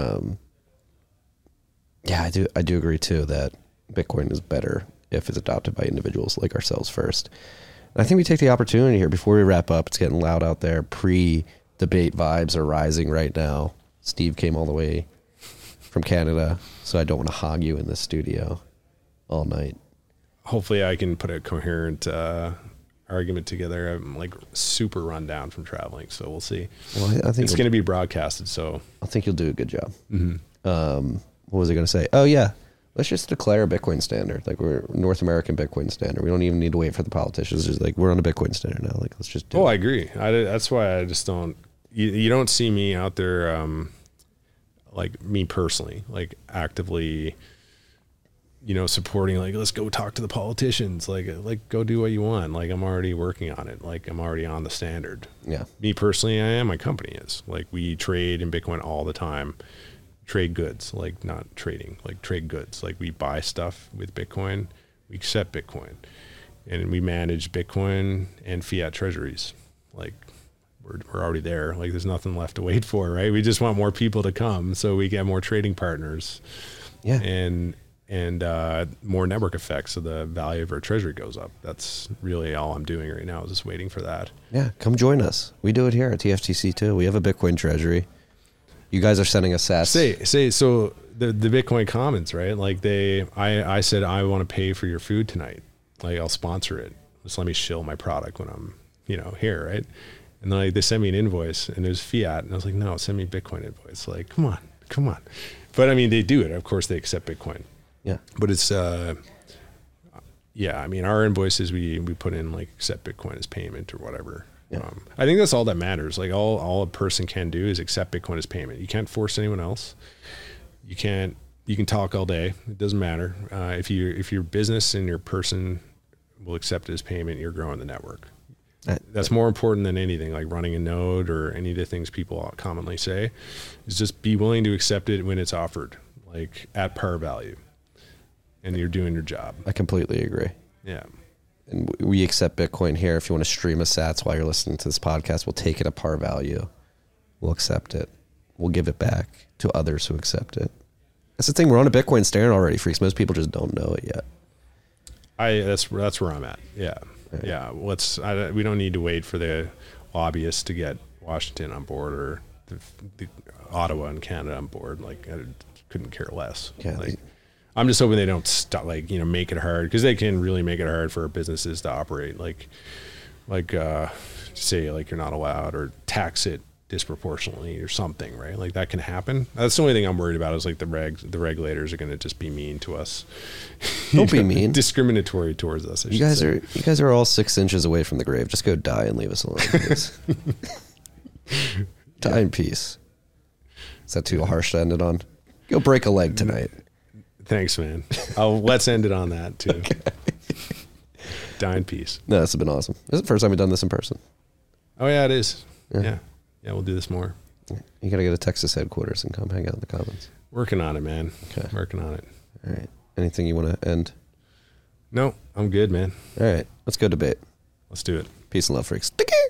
Yeah, I do agree too that Bitcoin is better if it's adopted by individuals like ourselves first. And I think we take the opportunity here before we wrap up. It's getting loud out there. Pre-debate vibes are rising right now. Steve came all the way from Canada, so I don't want to hog you in the studio all night. Hopefully I can put a coherent argument together. I'm like super run down from traveling, so we'll see. Well, I think it's going to be broadcasted, so I think you'll do a good job. Mm-hmm. What was I going to say? Oh yeah, let's just declare a Bitcoin standard. Like, we're North American Bitcoin standard. We don't even need to wait for the politicians. Just like, we're on a Bitcoin standard now. Like, let's just do it. I agree. That's why I just don't. You don't see me out there, like me personally, like actively, supporting, like, let's go talk to the politicians, like go do what you want. Like, I'm already working on it. Like, I'm already on the standard. Yeah. Me personally, I am. My company is. Like, we trade in Bitcoin all the time. Trade goods, like not trading, like trade goods. Like, we buy stuff with Bitcoin, we accept Bitcoin, and we manage Bitcoin and fiat treasuries. Like, we're already there. Like, there's nothing left to wait for, right? We just want more people to come so we get more trading partners. Yeah. And more network effects, so the value of our treasury goes up. That's really all I'm doing right now, is just waiting for that. Yeah, come join us. We do it here at TFTC too. We have a Bitcoin treasury. You guys are sending us sats. Say so the Bitcoin Commons, right? Like, I said, I want to pay for your food tonight. Like, I'll sponsor it. Just let me shill my product when I'm, here, right? And then, like, they sent me an invoice and it was fiat, and I was like, no, send me Bitcoin invoice. Like, come on. But I mean, they do it. Of course, they accept Bitcoin. Yeah. But it's I mean, our invoices we put in, like, accept Bitcoin as payment or whatever. Yeah. I think that's all that matters. Like, all a person can do is accept Bitcoin as payment. You can't force anyone else. You can talk all day. It doesn't matter. If your business and your person will accept it as payment, you're growing the network. That's more important than anything, like running a node or any of the things people commonly say, is just be willing to accept it when it's offered, like at par value, and you're doing your job. I completely agree. Yeah. And we accept Bitcoin here. If you want to stream us sats while you're listening to this podcast, we'll take it at par value. We'll accept it. We'll give it back to others who accept it. That's the thing. We're on a Bitcoin standard already, freaks. Most people just don't know it yet. That's where I'm at. Yeah. Right. Yeah. We don't need to wait for the lobbyists to get Washington on board, or the Ottawa and Canada on board. Like, I couldn't care less. Yeah. Like, I'm just hoping they don't stop, make it hard, because they can really make it hard for businesses to operate. Like say, like, you're not allowed, or tax it disproportionately or something, right? Like, that can happen. That's the only thing I'm worried about, is like the regulators are going to just be mean to us. Don't be mean. Discriminatory towards us. You guys are all 6 inches away from the grave. Just go die and leave us alone, please. Die in peace. Is that too harsh to end it on? Go break a leg tonight. Thanks, man. Let's end it on that too. Okay. Die in peace. No, this has been awesome. This is the first time we've done this in person. Oh yeah, it is. Yeah, we'll do this more. You gotta go to Texas headquarters and come hang out in the Commons. Working on it, man. Okay. Working on it. All right. Anything you want to end? No, I'm good, man. All right. Let's go debate. Let's do it. Peace and love, freaks.